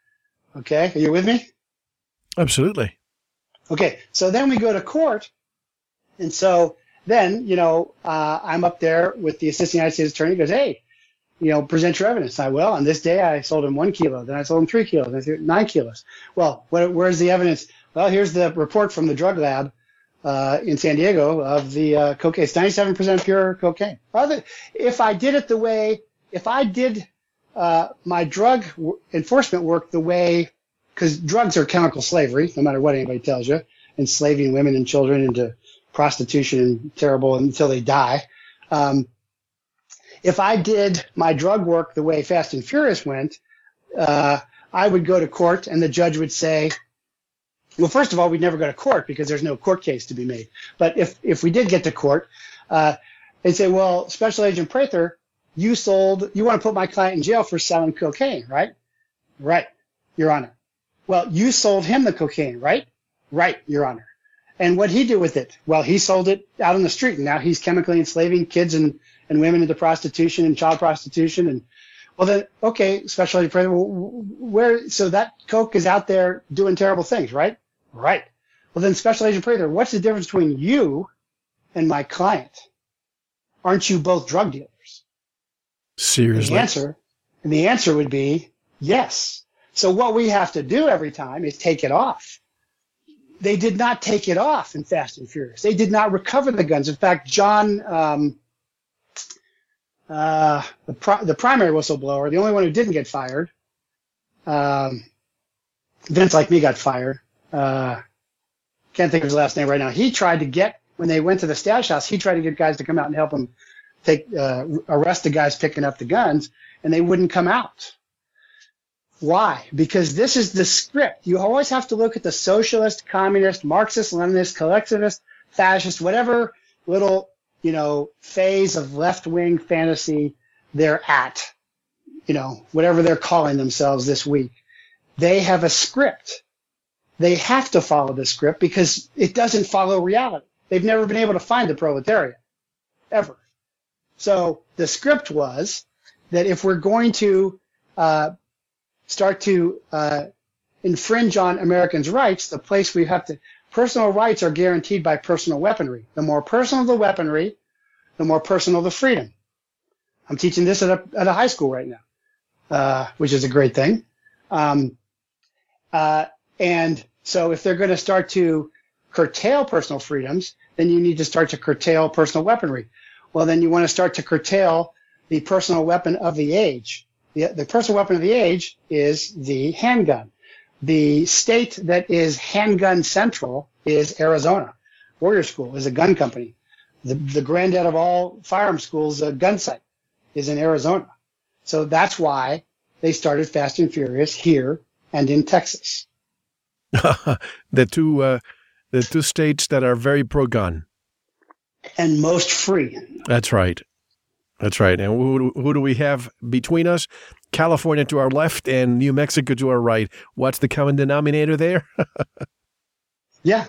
Okay? Are you with me? Absolutely. Okay. So then we go to court, And so then, I'm up there with the assistant United States attorney. He goes, hey, present your evidence. On this day I sold him 1 kilo. Then I sold him 3 kilos. Then I sold 9 kilos. Well, where's the evidence? Well, here's the report from the drug lab in San Diego of the cocaine. It's 97% pure cocaine. If I did my drug enforcement work the way, because drugs are chemical slavery, no matter what anybody tells you, enslaving women and children into prostitution and terrible until they die. If I did my drug work the way Fast and Furious went, I would go to court and the judge would say, well, first of all, we'd never go to court because there's no court case to be made. But if we did get to court, they'd say, well, Special Agent Prather, you want to put my client in jail for selling cocaine, right? Right, Your Honor. Well, you sold him the cocaine, right? Right, Your Honor. And what'd he do with it? Well, he sold it out on the street, and now he's chemically enslaving kids and women into prostitution and child prostitution. And well, then, okay, Special Agent Prather, so that coke is out there doing terrible things, right? Right. Well, then, Special Agent Prather, what's the difference between you and my client? Aren't you both drug dealers? Seriously? The answer would be yes. So what we have to do every time is take it off. They did not take it off in Fast and Furious. They did not recover the guns. In fact, John, the primary whistleblower, the only one who didn't get fired, Vince, like me, got fired. Can't think of his last name right now. He tried to get, when they went to the stash house, he tried to get guys to come out and help him arrest the guys picking up the guns, and they wouldn't come out. Why? Because this is the script. You always have to look at the socialist, communist, Marxist, Leninist, collectivist, fascist, whatever little, phase of left-wing fantasy they're at, whatever they're calling themselves this week. They have a script. They have to follow the script because it doesn't follow reality. They've never been able to find the proletariat, ever. So the script was that if we're going to start to infringe on Americans' rights, the place we have to, personal rights are guaranteed by personal weaponry. The more personal the weaponry, the more personal the freedom. I'm teaching this at a high school right now, which is a great thing. And so if they're going to start to curtail personal freedoms, then you need to start to curtail personal weaponry. Well, then you want to start to curtail the personal weapon of the age. The personal weapon of the age is the handgun. The state that is handgun central is Arizona. Warrior School is a gun company. The granddad of all firearm schools, a gun site, is in Arizona. So that's why they started Fast and Furious here and in Texas. The two states that are very pro-gun. And most free. That's right. That's right. And who do we have between us? California to our left and New Mexico to our right. What's the common denominator there? Yeah.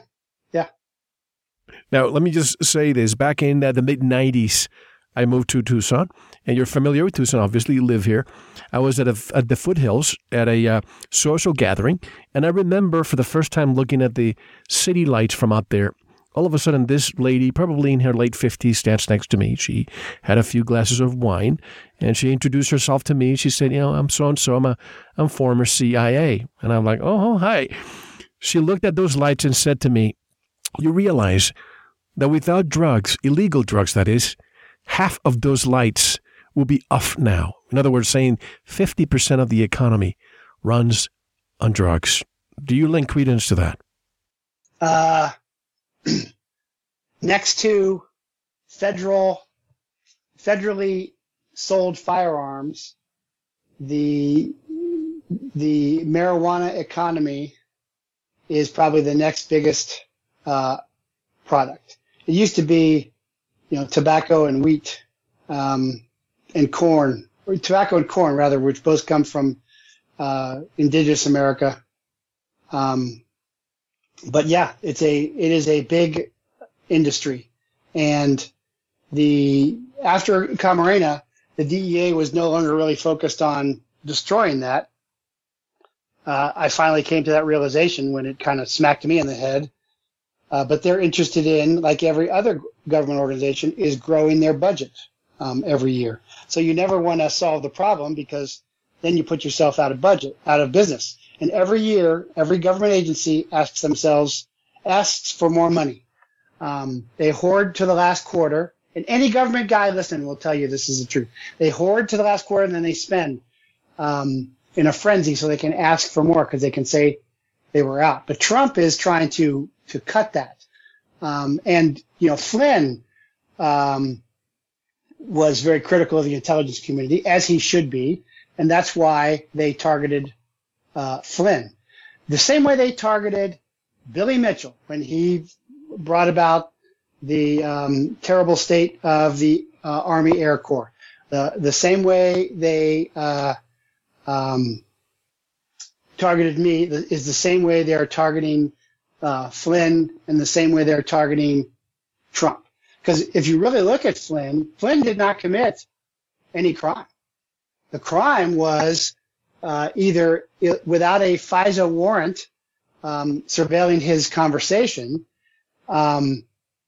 Now, let me just say this. Back in the mid-'90s, I moved to Tucson, and you're familiar with Tucson. Obviously, you live here. I was at the foothills at a social gathering, and I remember for the first time looking at the city lights from up there. All of a sudden, this lady, probably in her late 50s, stands next to me. She had a few glasses of wine, and she introduced herself to me. She said, I'm so-and-so. I'm former CIA. And I'm like, oh, hi. She looked at those lights and said to me, you realize that without drugs, illegal drugs, that is, half of those lights will be off now. In other words, saying 50% of the economy runs on drugs. Do you link credence to that? Next to federally sold firearms, the marijuana economy is probably the next biggest product. It used to be, tobacco and wheat and corn, or tobacco and corn rather, which both come from indigenous America. But yeah, it is a big industry. And after Camarena, the DEA was no longer really focused on destroying that. I finally came to that realization when it kind of smacked me in the head. But they're interested in, like every other government organization, is growing their budget every year. So you never want to solve the problem, because then you put yourself out of business. And every year, every government agency asks for more money. They hoard to the last quarter. And any government guy listening will tell you this is the truth. They hoard to the last quarter, and then they spend in a frenzy so they can ask for more, because they can say they were out. But Trump is trying to cut that. And Flynn was very critical of the intelligence community, as he should be, and that's why they targeted Flynn. The same way they targeted Billy Mitchell when he brought about the terrible state of the Army Air Corps. The same way they targeted me is the same way they are targeting Flynn, and the same way they're targeting Trump. Because if you really look at Flynn did not commit any crime. The crime was either without a FISA warrant surveilling his conversation, and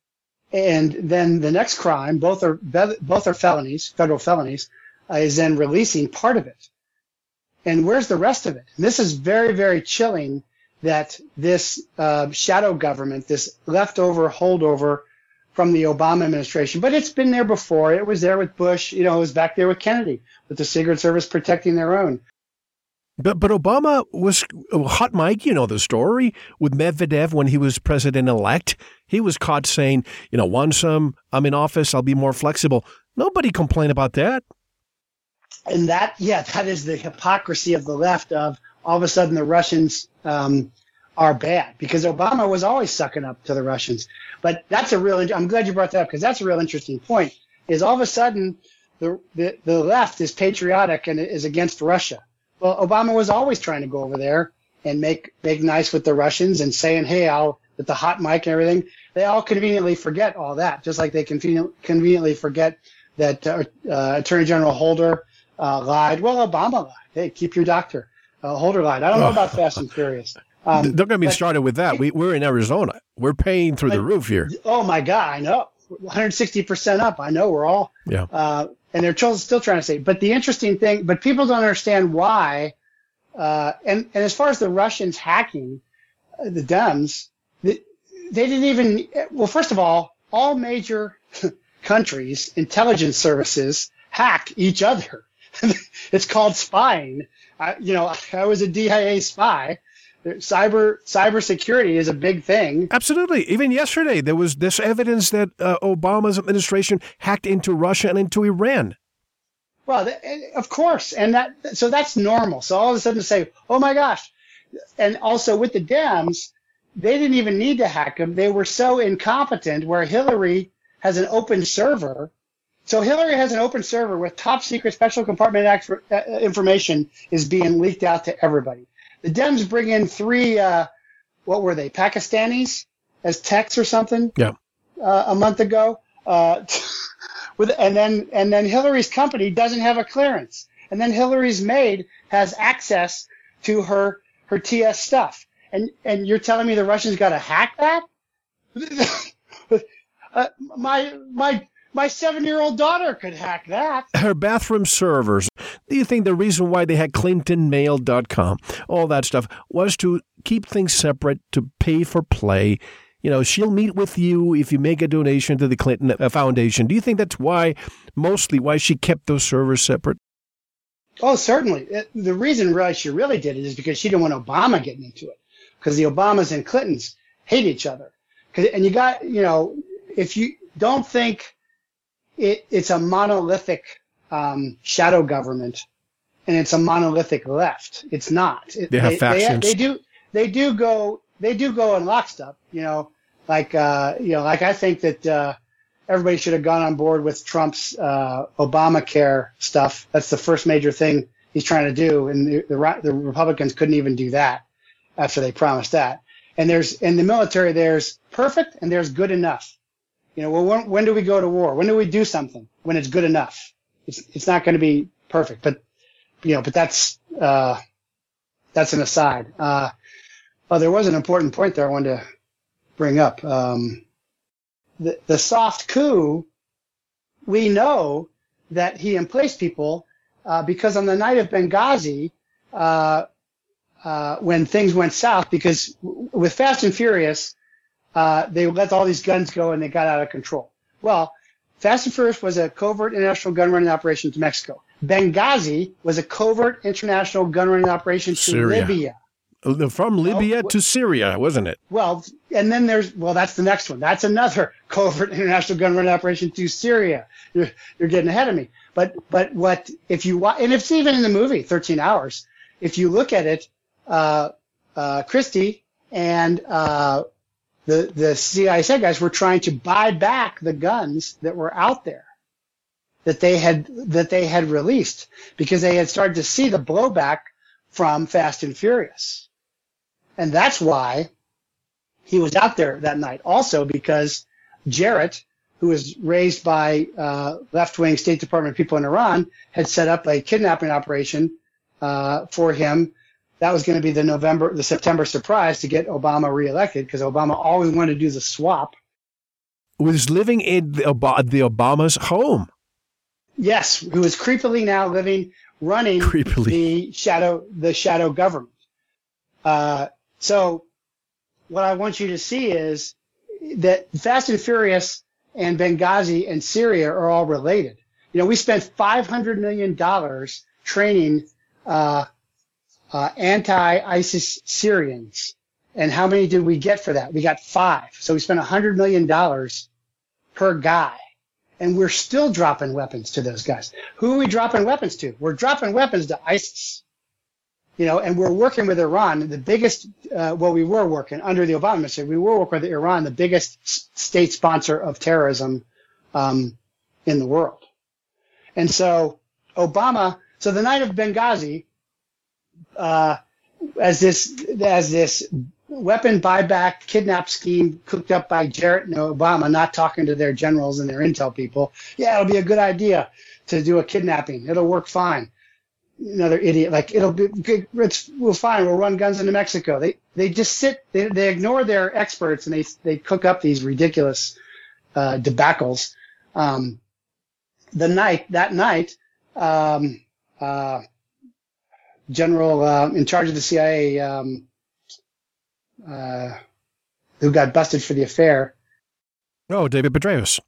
then the next crime, both are felonies, federal felonies, is then releasing part of it. And where's the rest of it? And this is very, very chilling, that this shadow government, this leftover holdover from the Obama administration, but it's been there before. It was there with Bush. It was back there with Kennedy, with the Secret Service protecting their own. But Obama was hot mic, the story with Medvedev when he was president-elect. He was caught saying, once I'm in office, I'll be more flexible. Nobody complained about that. And that is the hypocrisy of the left, of all of a sudden the Russians are bad, because Obama was always sucking up to the Russians. But I'm glad you brought that up, because that's a real interesting point, is all of a sudden the left is patriotic and is against Russia. Well, Obama was always trying to go over there and make nice with the Russians and saying, hey, with the hot mic and everything. They all conveniently forget all that, just like they conveniently forget that Attorney General Holder lied. Well, Obama lied. Hey, keep your doctor. Holder lied. I don't know about Fast and Furious. Don't get me started with that. We're in Arizona. We're paying through the roof here. Oh, my God. I know. 160% up. I know we're all. Yeah. And they're still trying to say. But the interesting thing, but people don't understand why. And as far as the Russians hacking the Dems, they didn't even. Well, first of all major countries' intelligence services hack each other. It's called spying. I was a DIA spy. Cybersecurity is a big thing. Absolutely. Even yesterday, there was this evidence that Obama's administration hacked into Russia and into Iran. Well, of course. And that's normal. So all of a sudden to say, oh my gosh. And also with the Dems, they didn't even need to hack them. They were so incompetent, where Hillary has an open server. So Hillary has an open server with top secret special compartment information is being leaked out to everybody. The Dems bring in 3, what were they, Pakistanis as techs or something? Yeah. A month ago. And then Hillary's company doesn't have a clearance. And then Hillary's maid has access to her TS stuff. And you're telling me the Russians got to hack that? My 7-year-old daughter could hack that. Her bathroom servers. Do you think the reason why they had ClintonMail.com, all that stuff, was to keep things separate, to pay for play? She'll meet with you if you make a donation to the Clinton Foundation. Do you think that's mostly why she kept those servers separate? Oh, certainly. The reason she really did it is because she didn't want Obama getting into it, because the Obamas and Clintons hate each other. And you got, if you don't think it's a monolithic shadow government and it's a monolithic left, it's not. They have factions. They do go in lockstep, like I think that everybody should have gone on board with Trump's Obamacare stuff. That's the first major thing he's trying to do, and the Republicans couldn't even do that after they promised that. And in the military, there's perfect and there's good enough. When do we go to war? When do we do something? When it's good enough. It's not going to be perfect, but that's an aside. There was an important point there I wanted to bring up. The soft coup, we know that he emplaced people because on the night of Benghazi, when things went south, because with Fast and Furious, they let all these guns go and they got out of control. Well, Fast and Furious was a covert international gun running operation to Mexico. Benghazi was a covert international gun running operation to Syria. Libya. From Libya to Syria, wasn't it? Well, and then that's the next one. That's another covert international gun running operation to Syria. You're getting ahead of me. But what, if you watch, and it's even in the movie, 13 Hours, if you look at it, Christie and, the CIA guys were trying to buy back the guns that were out there that they had released because they had started to see the blowback from Fast and Furious. And that's why he was out there that night. Also because Jarrett, who was raised by left-wing State Department people in Iran, had set up a kidnapping operation for him. That was going to be the September surprise to get Obama reelected because Obama always wanted to do the swap. Was living in the Obama's home. Yes, who is creepily now running the shadow government. So what I want you to see is that Fast and Furious and Benghazi and Syria are all related. You know, we spent $500 million training anti-ISIS Syrians. And how many did we get for that? We got 5. So we spent $100 million per guy. And we're still dropping weapons to those guys. Who are we dropping weapons to? We're dropping weapons to ISIS. You know, and we're working with Iran, the biggest, we were working under the Obama administration. We were working with Iran, the biggest state sponsor of terrorism in the world. And so so the night of Benghazi, as this weapon buyback kidnap scheme cooked up by Jarrett and Obama, not talking to their generals and their intel people. Yeah, it'll be a good idea to do a kidnapping. It'll work fine. Another idiot, like it'll be good. We'll fine. We'll run guns into Mexico. They just sit. They ignore their experts and they cook up these ridiculous debacles. That night, General in charge of the CIA, who got busted for the affair. Oh, David Petraeus.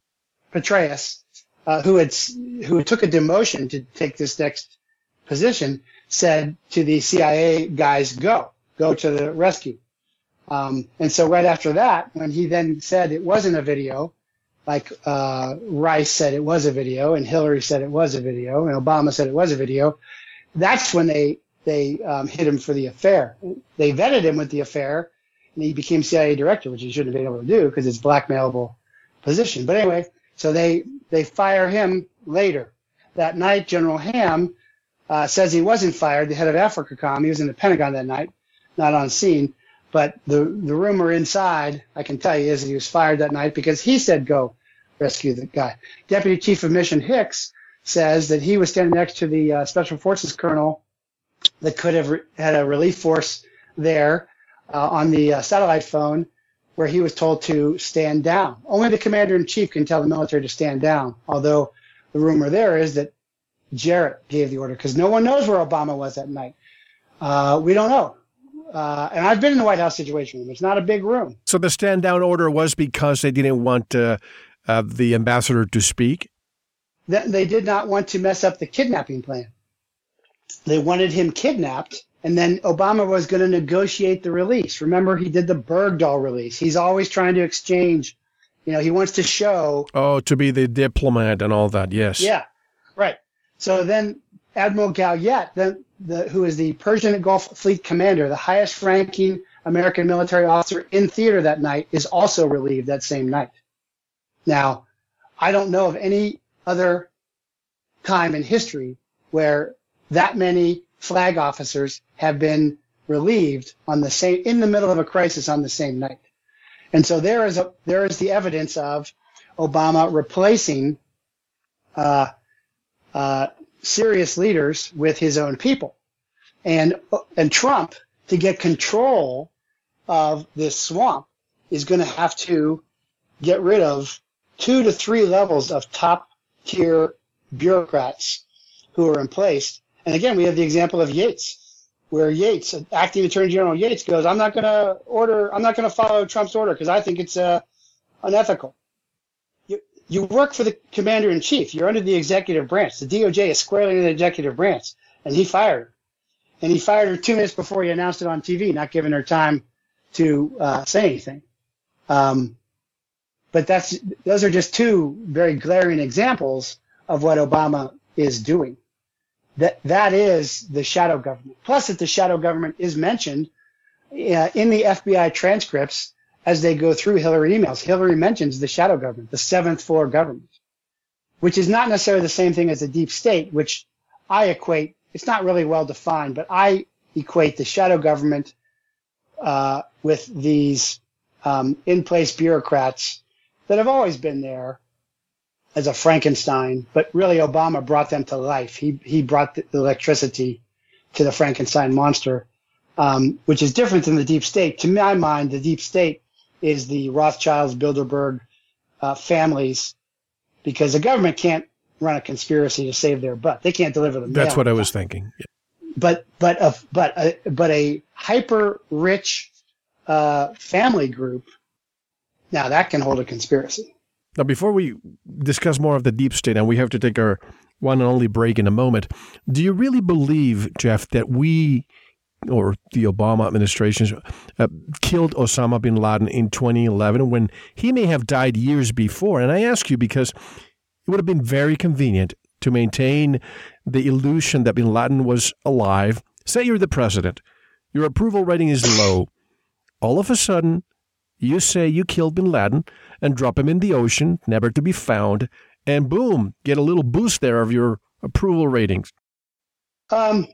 Who took a demotion to take this next position, said to the CIA guys, go to the rescue. And so right after that, when he then said it wasn't a video, like Rice said it was a video, and Hillary said it was a video, and Obama said it was a video, that's when they hit him for the affair. They vetted him with the affair, and he became CIA director, which he shouldn't have been able to do because it's a blackmailable position. But anyway, so they fire him later. That night, General Ham says he wasn't fired, the head of AFRICOM. He was in the Pentagon that night, not on scene. But the rumor inside, I can tell you, is that he was fired that night because he said go rescue the guy. Deputy Chief of Mission Hicks says that he was standing next to the Special Forces colonel that could have had a relief force there on the satellite phone where he was told to stand down. Only the commander-in-chief can tell the military to stand down, although the rumor there is that Jarrett gave the order because no one knows where Obama was that night. We don't know. And I've been in the White House Situation Room. It's not a big room. So the stand-down order was because they didn't want the ambassador to speak? They did not want to mess up the kidnapping plan. They wanted him kidnapped, and then Obama was going to negotiate the release. Remember, he did the Bergdahl release. He's always trying to exchange. You know, he wants to show. Oh, to be the diplomat and all that, yes. Yeah, right. So then Admiral Galyat, who is the Persian Gulf Fleet commander, the highest-ranking American military officer in theater that night, is also relieved that same night. Now, I don't know of any other time in history where that many flag officers have been relieved in the middle of a crisis on the same night. And so there is the evidence of Obama replacing serious leaders with his own people. And Trump, to get control of this swamp, is going to have to get rid of 2 to 3 levels of top tier bureaucrats who are in place. And again, we have the example of Yates, where Yates, acting Attorney General Yates, goes, I'm not going to follow Trump's order because I think it's unethical. You work for the commander in chief. You're under the executive branch. The DOJ is squarely in the executive branch, and he fired her. And he fired her 2 minutes before he announced it on TV, not giving her time to say anything. But those are just 2 very glaring examples of what Obama is doing. That is the shadow government. Plus, that the shadow government is mentioned in the FBI transcripts as they go through Hillary emails. Hillary mentions the shadow government, the 7th floor government, which is not necessarily the same thing as the deep state, which I equate. It's not really well defined, but I equate the shadow government with these in-place bureaucrats that have always been there as a Frankenstein, but really Obama brought them to life. He brought the electricity to the Frankenstein monster, which is different than the deep state. To my mind, the deep state is the Rothschilds, Bilderberg families, because the government can't run a conspiracy to save their butt. They can't deliver the mail. That's what I was thinking. Yeah. But a hyper rich family group, now that can hold a conspiracy. Now, before we discuss more of the deep state, and we have to take our one and only break in a moment, do you really believe, Jeff, that we, or the Obama administration, killed Osama bin Laden in 2011 when he may have died years before? And I ask you because it would have been very convenient to maintain the illusion that bin Laden was alive. Say you're the president. Your approval rating is low. All of a sudden, you say you killed bin Laden and drop him in the ocean, never to be found, and boom, get a little boost there of your approval ratings. I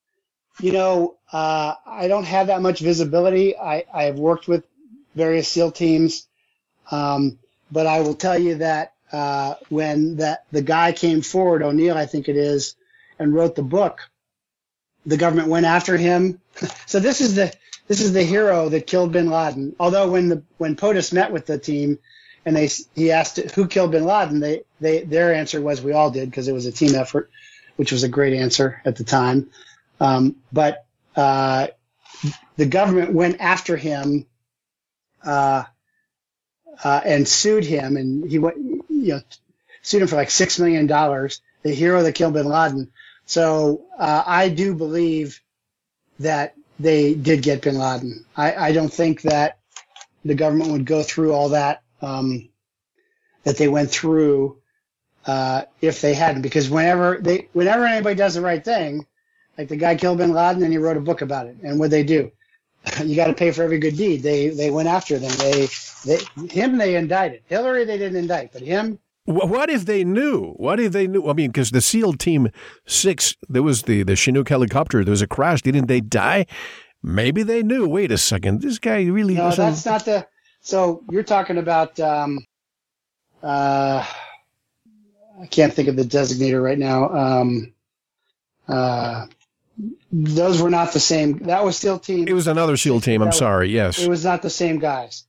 don't have that much visibility. I have worked with various SEAL teams, but I will tell you that when the guy came forward, O'Neill, I think it is, and wrote the book, the government went after him. So this is the hero that killed bin Laden. Although when POTUS met with the team and he asked who killed bin Laden, their answer was we all did because it was a team effort, which was a great answer at the time. But the government went after him and sued him, and he sued him for like $6 million. The hero that killed bin Laden. So I do believe that they did get bin Laden. I don't think that the government would go through all that that they went through if they hadn't. Because whenever anybody does the right thing, like the guy killed bin Laden and he wrote a book about it, and what'd they do? You got to pay for every good deed. They went after them. They indicted. Hillary they didn't indict, but him. What if they knew? What if they knew? I mean, because the SEAL Team 6, there was the Chinook helicopter. There was a crash. Didn't they die? Maybe they knew. Wait a second. This guy really No, doesn't... that's not the... So you're talking about... I can't think of the designator right now. Those were not the same. That was SEAL Team... It was another SEAL Team. I'm sorry. Yes. It was not the same guys.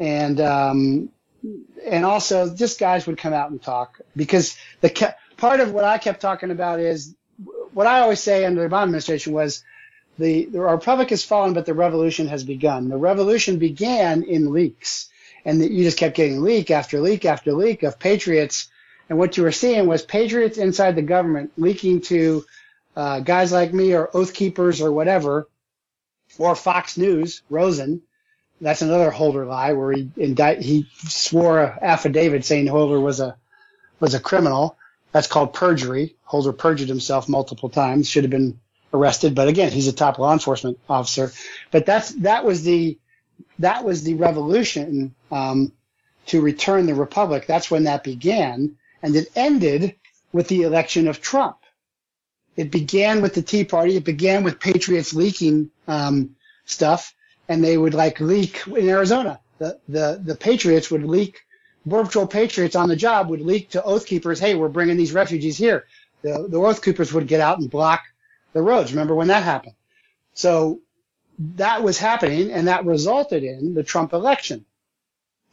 And also, just guys would come out and talk because part of what I kept talking about is what I always say under the Obama administration was the republic has fallen, but the revolution has begun. The revolution began in leaks, and you just kept getting leak after leak after leak of patriots. And what you were seeing was patriots inside the government leaking to guys like me or Oath Keepers or whatever, or Fox News, Rosen. That's another Holder lie where he swore an affidavit saying Holder was a criminal. That's called perjury. Holder perjured himself multiple times, should have been arrested. But again, he's a top law enforcement officer. But that was the revolution to return the republic. That's when that began, and it ended with the election of Trump. It began with the Tea Party. It began with patriots leaking stuff. And they would leak in Arizona. The patriots would leak, Border Patrol patriots on the job would leak to Oath Keepers, hey, we're bringing these refugees here. The Oath Keepers would get out and block the roads. Remember when that happened? So that was happening, and that resulted in the Trump election.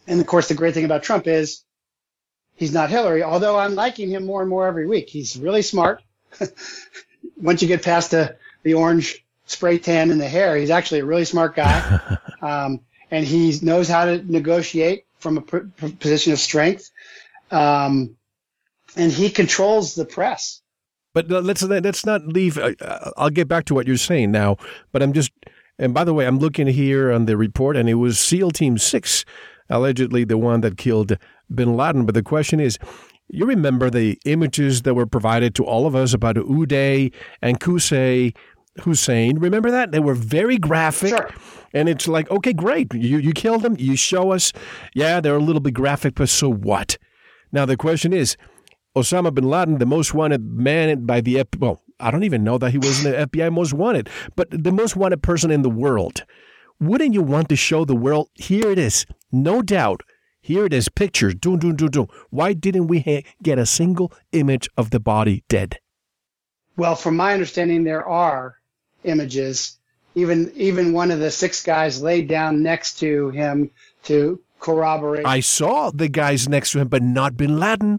And of course, the great thing about Trump is he's not Hillary, although I'm liking him more and more every week. He's really smart. Once you get past the orange spray tan in the hair, he's actually a really smart guy. And he knows how to negotiate from a position of strength. And he controls the press. But let's not leave. I'll get back to what you're saying now. But and by the way, I'm looking here on the report, and it was SEAL Team 6, allegedly the one that killed bin Laden. But the question is, you remember the images that were provided to all of us about Uday and Qusay Hussein? Remember that? They were very graphic. Sure. And it's like, okay, great. You killed them. You show us. Yeah, they're a little bit graphic, but so what? Now, the question is, Osama bin Laden, the most wanted man by the FBI. Well, I don't even know that he was the FBI most wanted, but the most wanted person in the world. Wouldn't you want to show the world, here it is, no doubt, here it is, pictures, Why didn't we get a single image of the body dead? Well, from my understanding, there are images. Even one of the 6 guys laid down next to him to corroborate. I saw the guys next to him, but not bin Laden.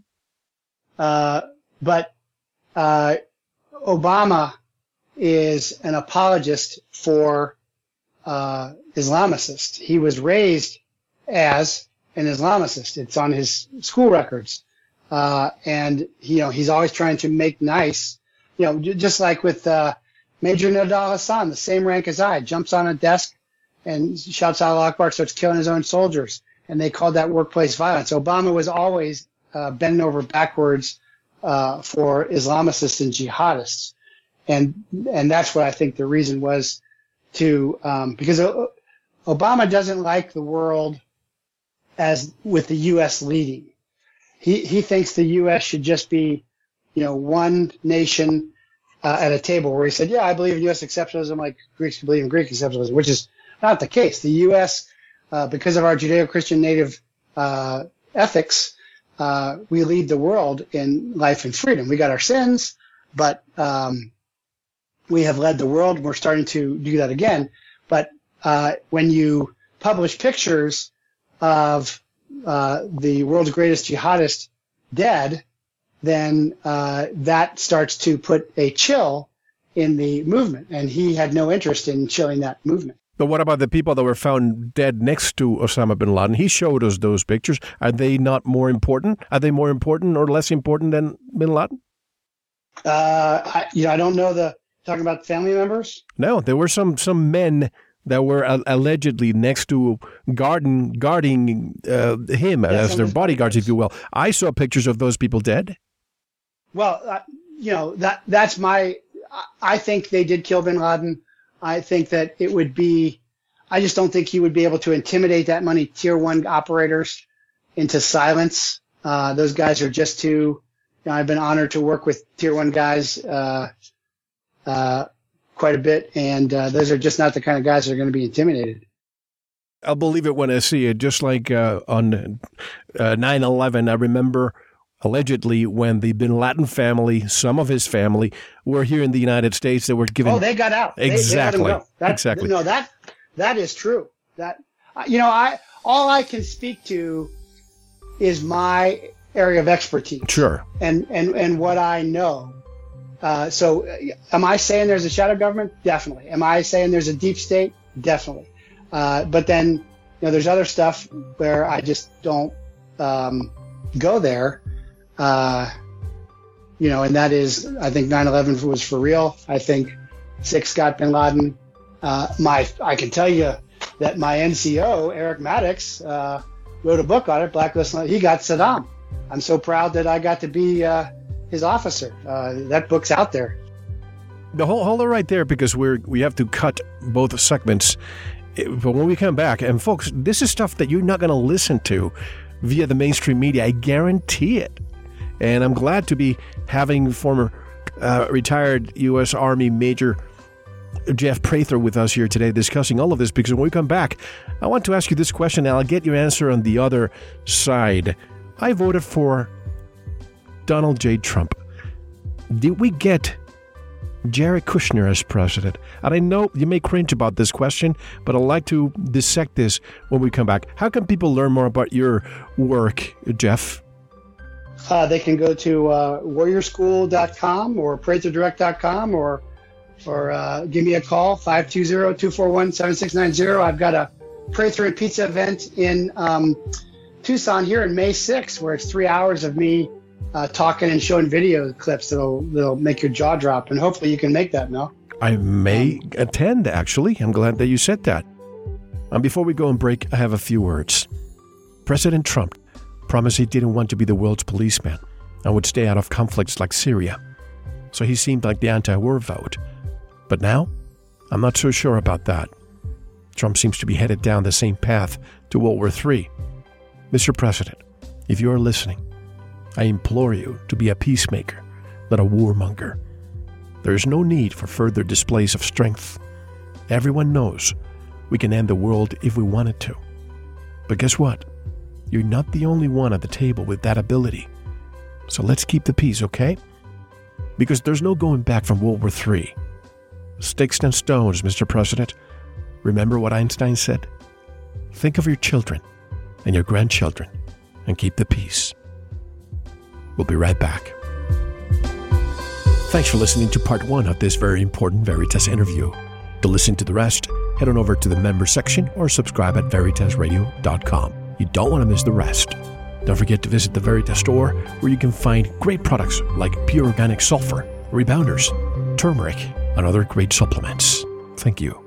But Obama is an apologist for Islamicists. He was raised as an Islamicist. It's on his school records. And he's always trying to make nice, just like with Major Nidal Hassan, the same rank as I, jumps on a desk and shouts Allah Akbar, starts killing his own soldiers. And they called that workplace violence. Obama was always bending over backwards for Islamicists and jihadists. And that's what I think the reason was because Obama doesn't like the world as with the U.S. leading. He thinks the U.S. should just be, one nation at a table where he said, yeah, I believe in U.S. exceptionalism like Greeks believe in Greek exceptionalism, which is not the case. The U.S., because of our Judeo-Christian native ethics, we lead the world in life and freedom. We got our sins, but we have led the world. We're starting to do that again. But when you publish pictures of the world's greatest jihadist dead, then that starts to put a chill in the movement. And he had no interest in chilling that movement. But what about the people that were found dead next to Osama bin Laden? He showed us those pictures. Are they not more important? Are they more important or less important than bin Laden? I don't know talking about family members? No, there were some men that were allegedly next to guarding him as their bodyguards, if you will. I saw pictures of those people dead. Well, that's I think they did kill bin Laden. I think that it would be, I just don't think he would be able to intimidate that many tier 1 operators into silence. Those guys are just too, I've been honored to work with tier 1 guys, quite a bit. And, those are just not the kind of guys that are going to be intimidated. I'll believe it when I see it. Just like, on 9/11, I remember allegedly when the bin Laden family, some of his family, were here in the United States, they were given... Oh, they got out. Exactly. They let them go. Exactly. No, that is true. All I can speak to is my area of expertise. Sure. And what I know. So am I saying there's a shadow government? Definitely. Am I saying there's a deep state? Definitely. But then, there's other stuff where I just don't go there. And that is, I think 9/11 was for real. I think 6 got bin Laden. I can tell you that my NCO, Eric Maddox, wrote a book on it, Blacklist. He got Saddam. I'm so proud that I got to be his officer. That book's out there. Hold it right there, because we have to cut both segments. But when we come back, and folks, this is stuff that you're not going to listen to via the mainstream media. I guarantee it. And I'm glad to be having former retired U.S. Army Major Jeff Prather with us here today discussing all of this, because when we come back, I want to ask you this question, and I'll get your answer on the other side. I voted for Donald J. Trump. Did we get Jared Kushner as president? And I know you may cringe about this question, but I'd like to dissect this when we come back. How can people learn more about your work, Jeff? They can go to warriorschool.com or PrazerDirect.com or give me a call, 520-241-7690. I've got a Prather and Pizza event in Tucson here in May 6th, where it's 3 hours of me talking and showing video clips that'll make your jaw drop. And hopefully you can make that, Mel. I may attend, actually. I'm glad that you said that. And before we go on break, I have a few words. President Trump promised he didn't want to be the world's policeman and would stay out of conflicts like Syria. So he seemed like the anti-war vote. But now, I'm not so sure about that. Trump seems to be headed down the same path to World War III. Mr. President, if you are listening, I implore you to be a peacemaker, not a warmonger. There is no need for further displays of strength. Everyone knows we can end the world if we wanted to. But guess what? You're not the only one at the table with that ability. So let's keep the peace, okay? Because there's no going back from World War III. Sticks and stones, Mr. President. Remember what Einstein said? Think of your children and your grandchildren and keep the peace. We'll be right back. Thanks for listening to part 1 of this very important Veritas interview. To listen to the rest, head on over to the member section or subscribe at veritasradio.com. You don't want to miss the rest. Don't forget to visit the Veritas store, where you can find great products like pure organic sulfur, rebounders, turmeric, and other great supplements. Thank you.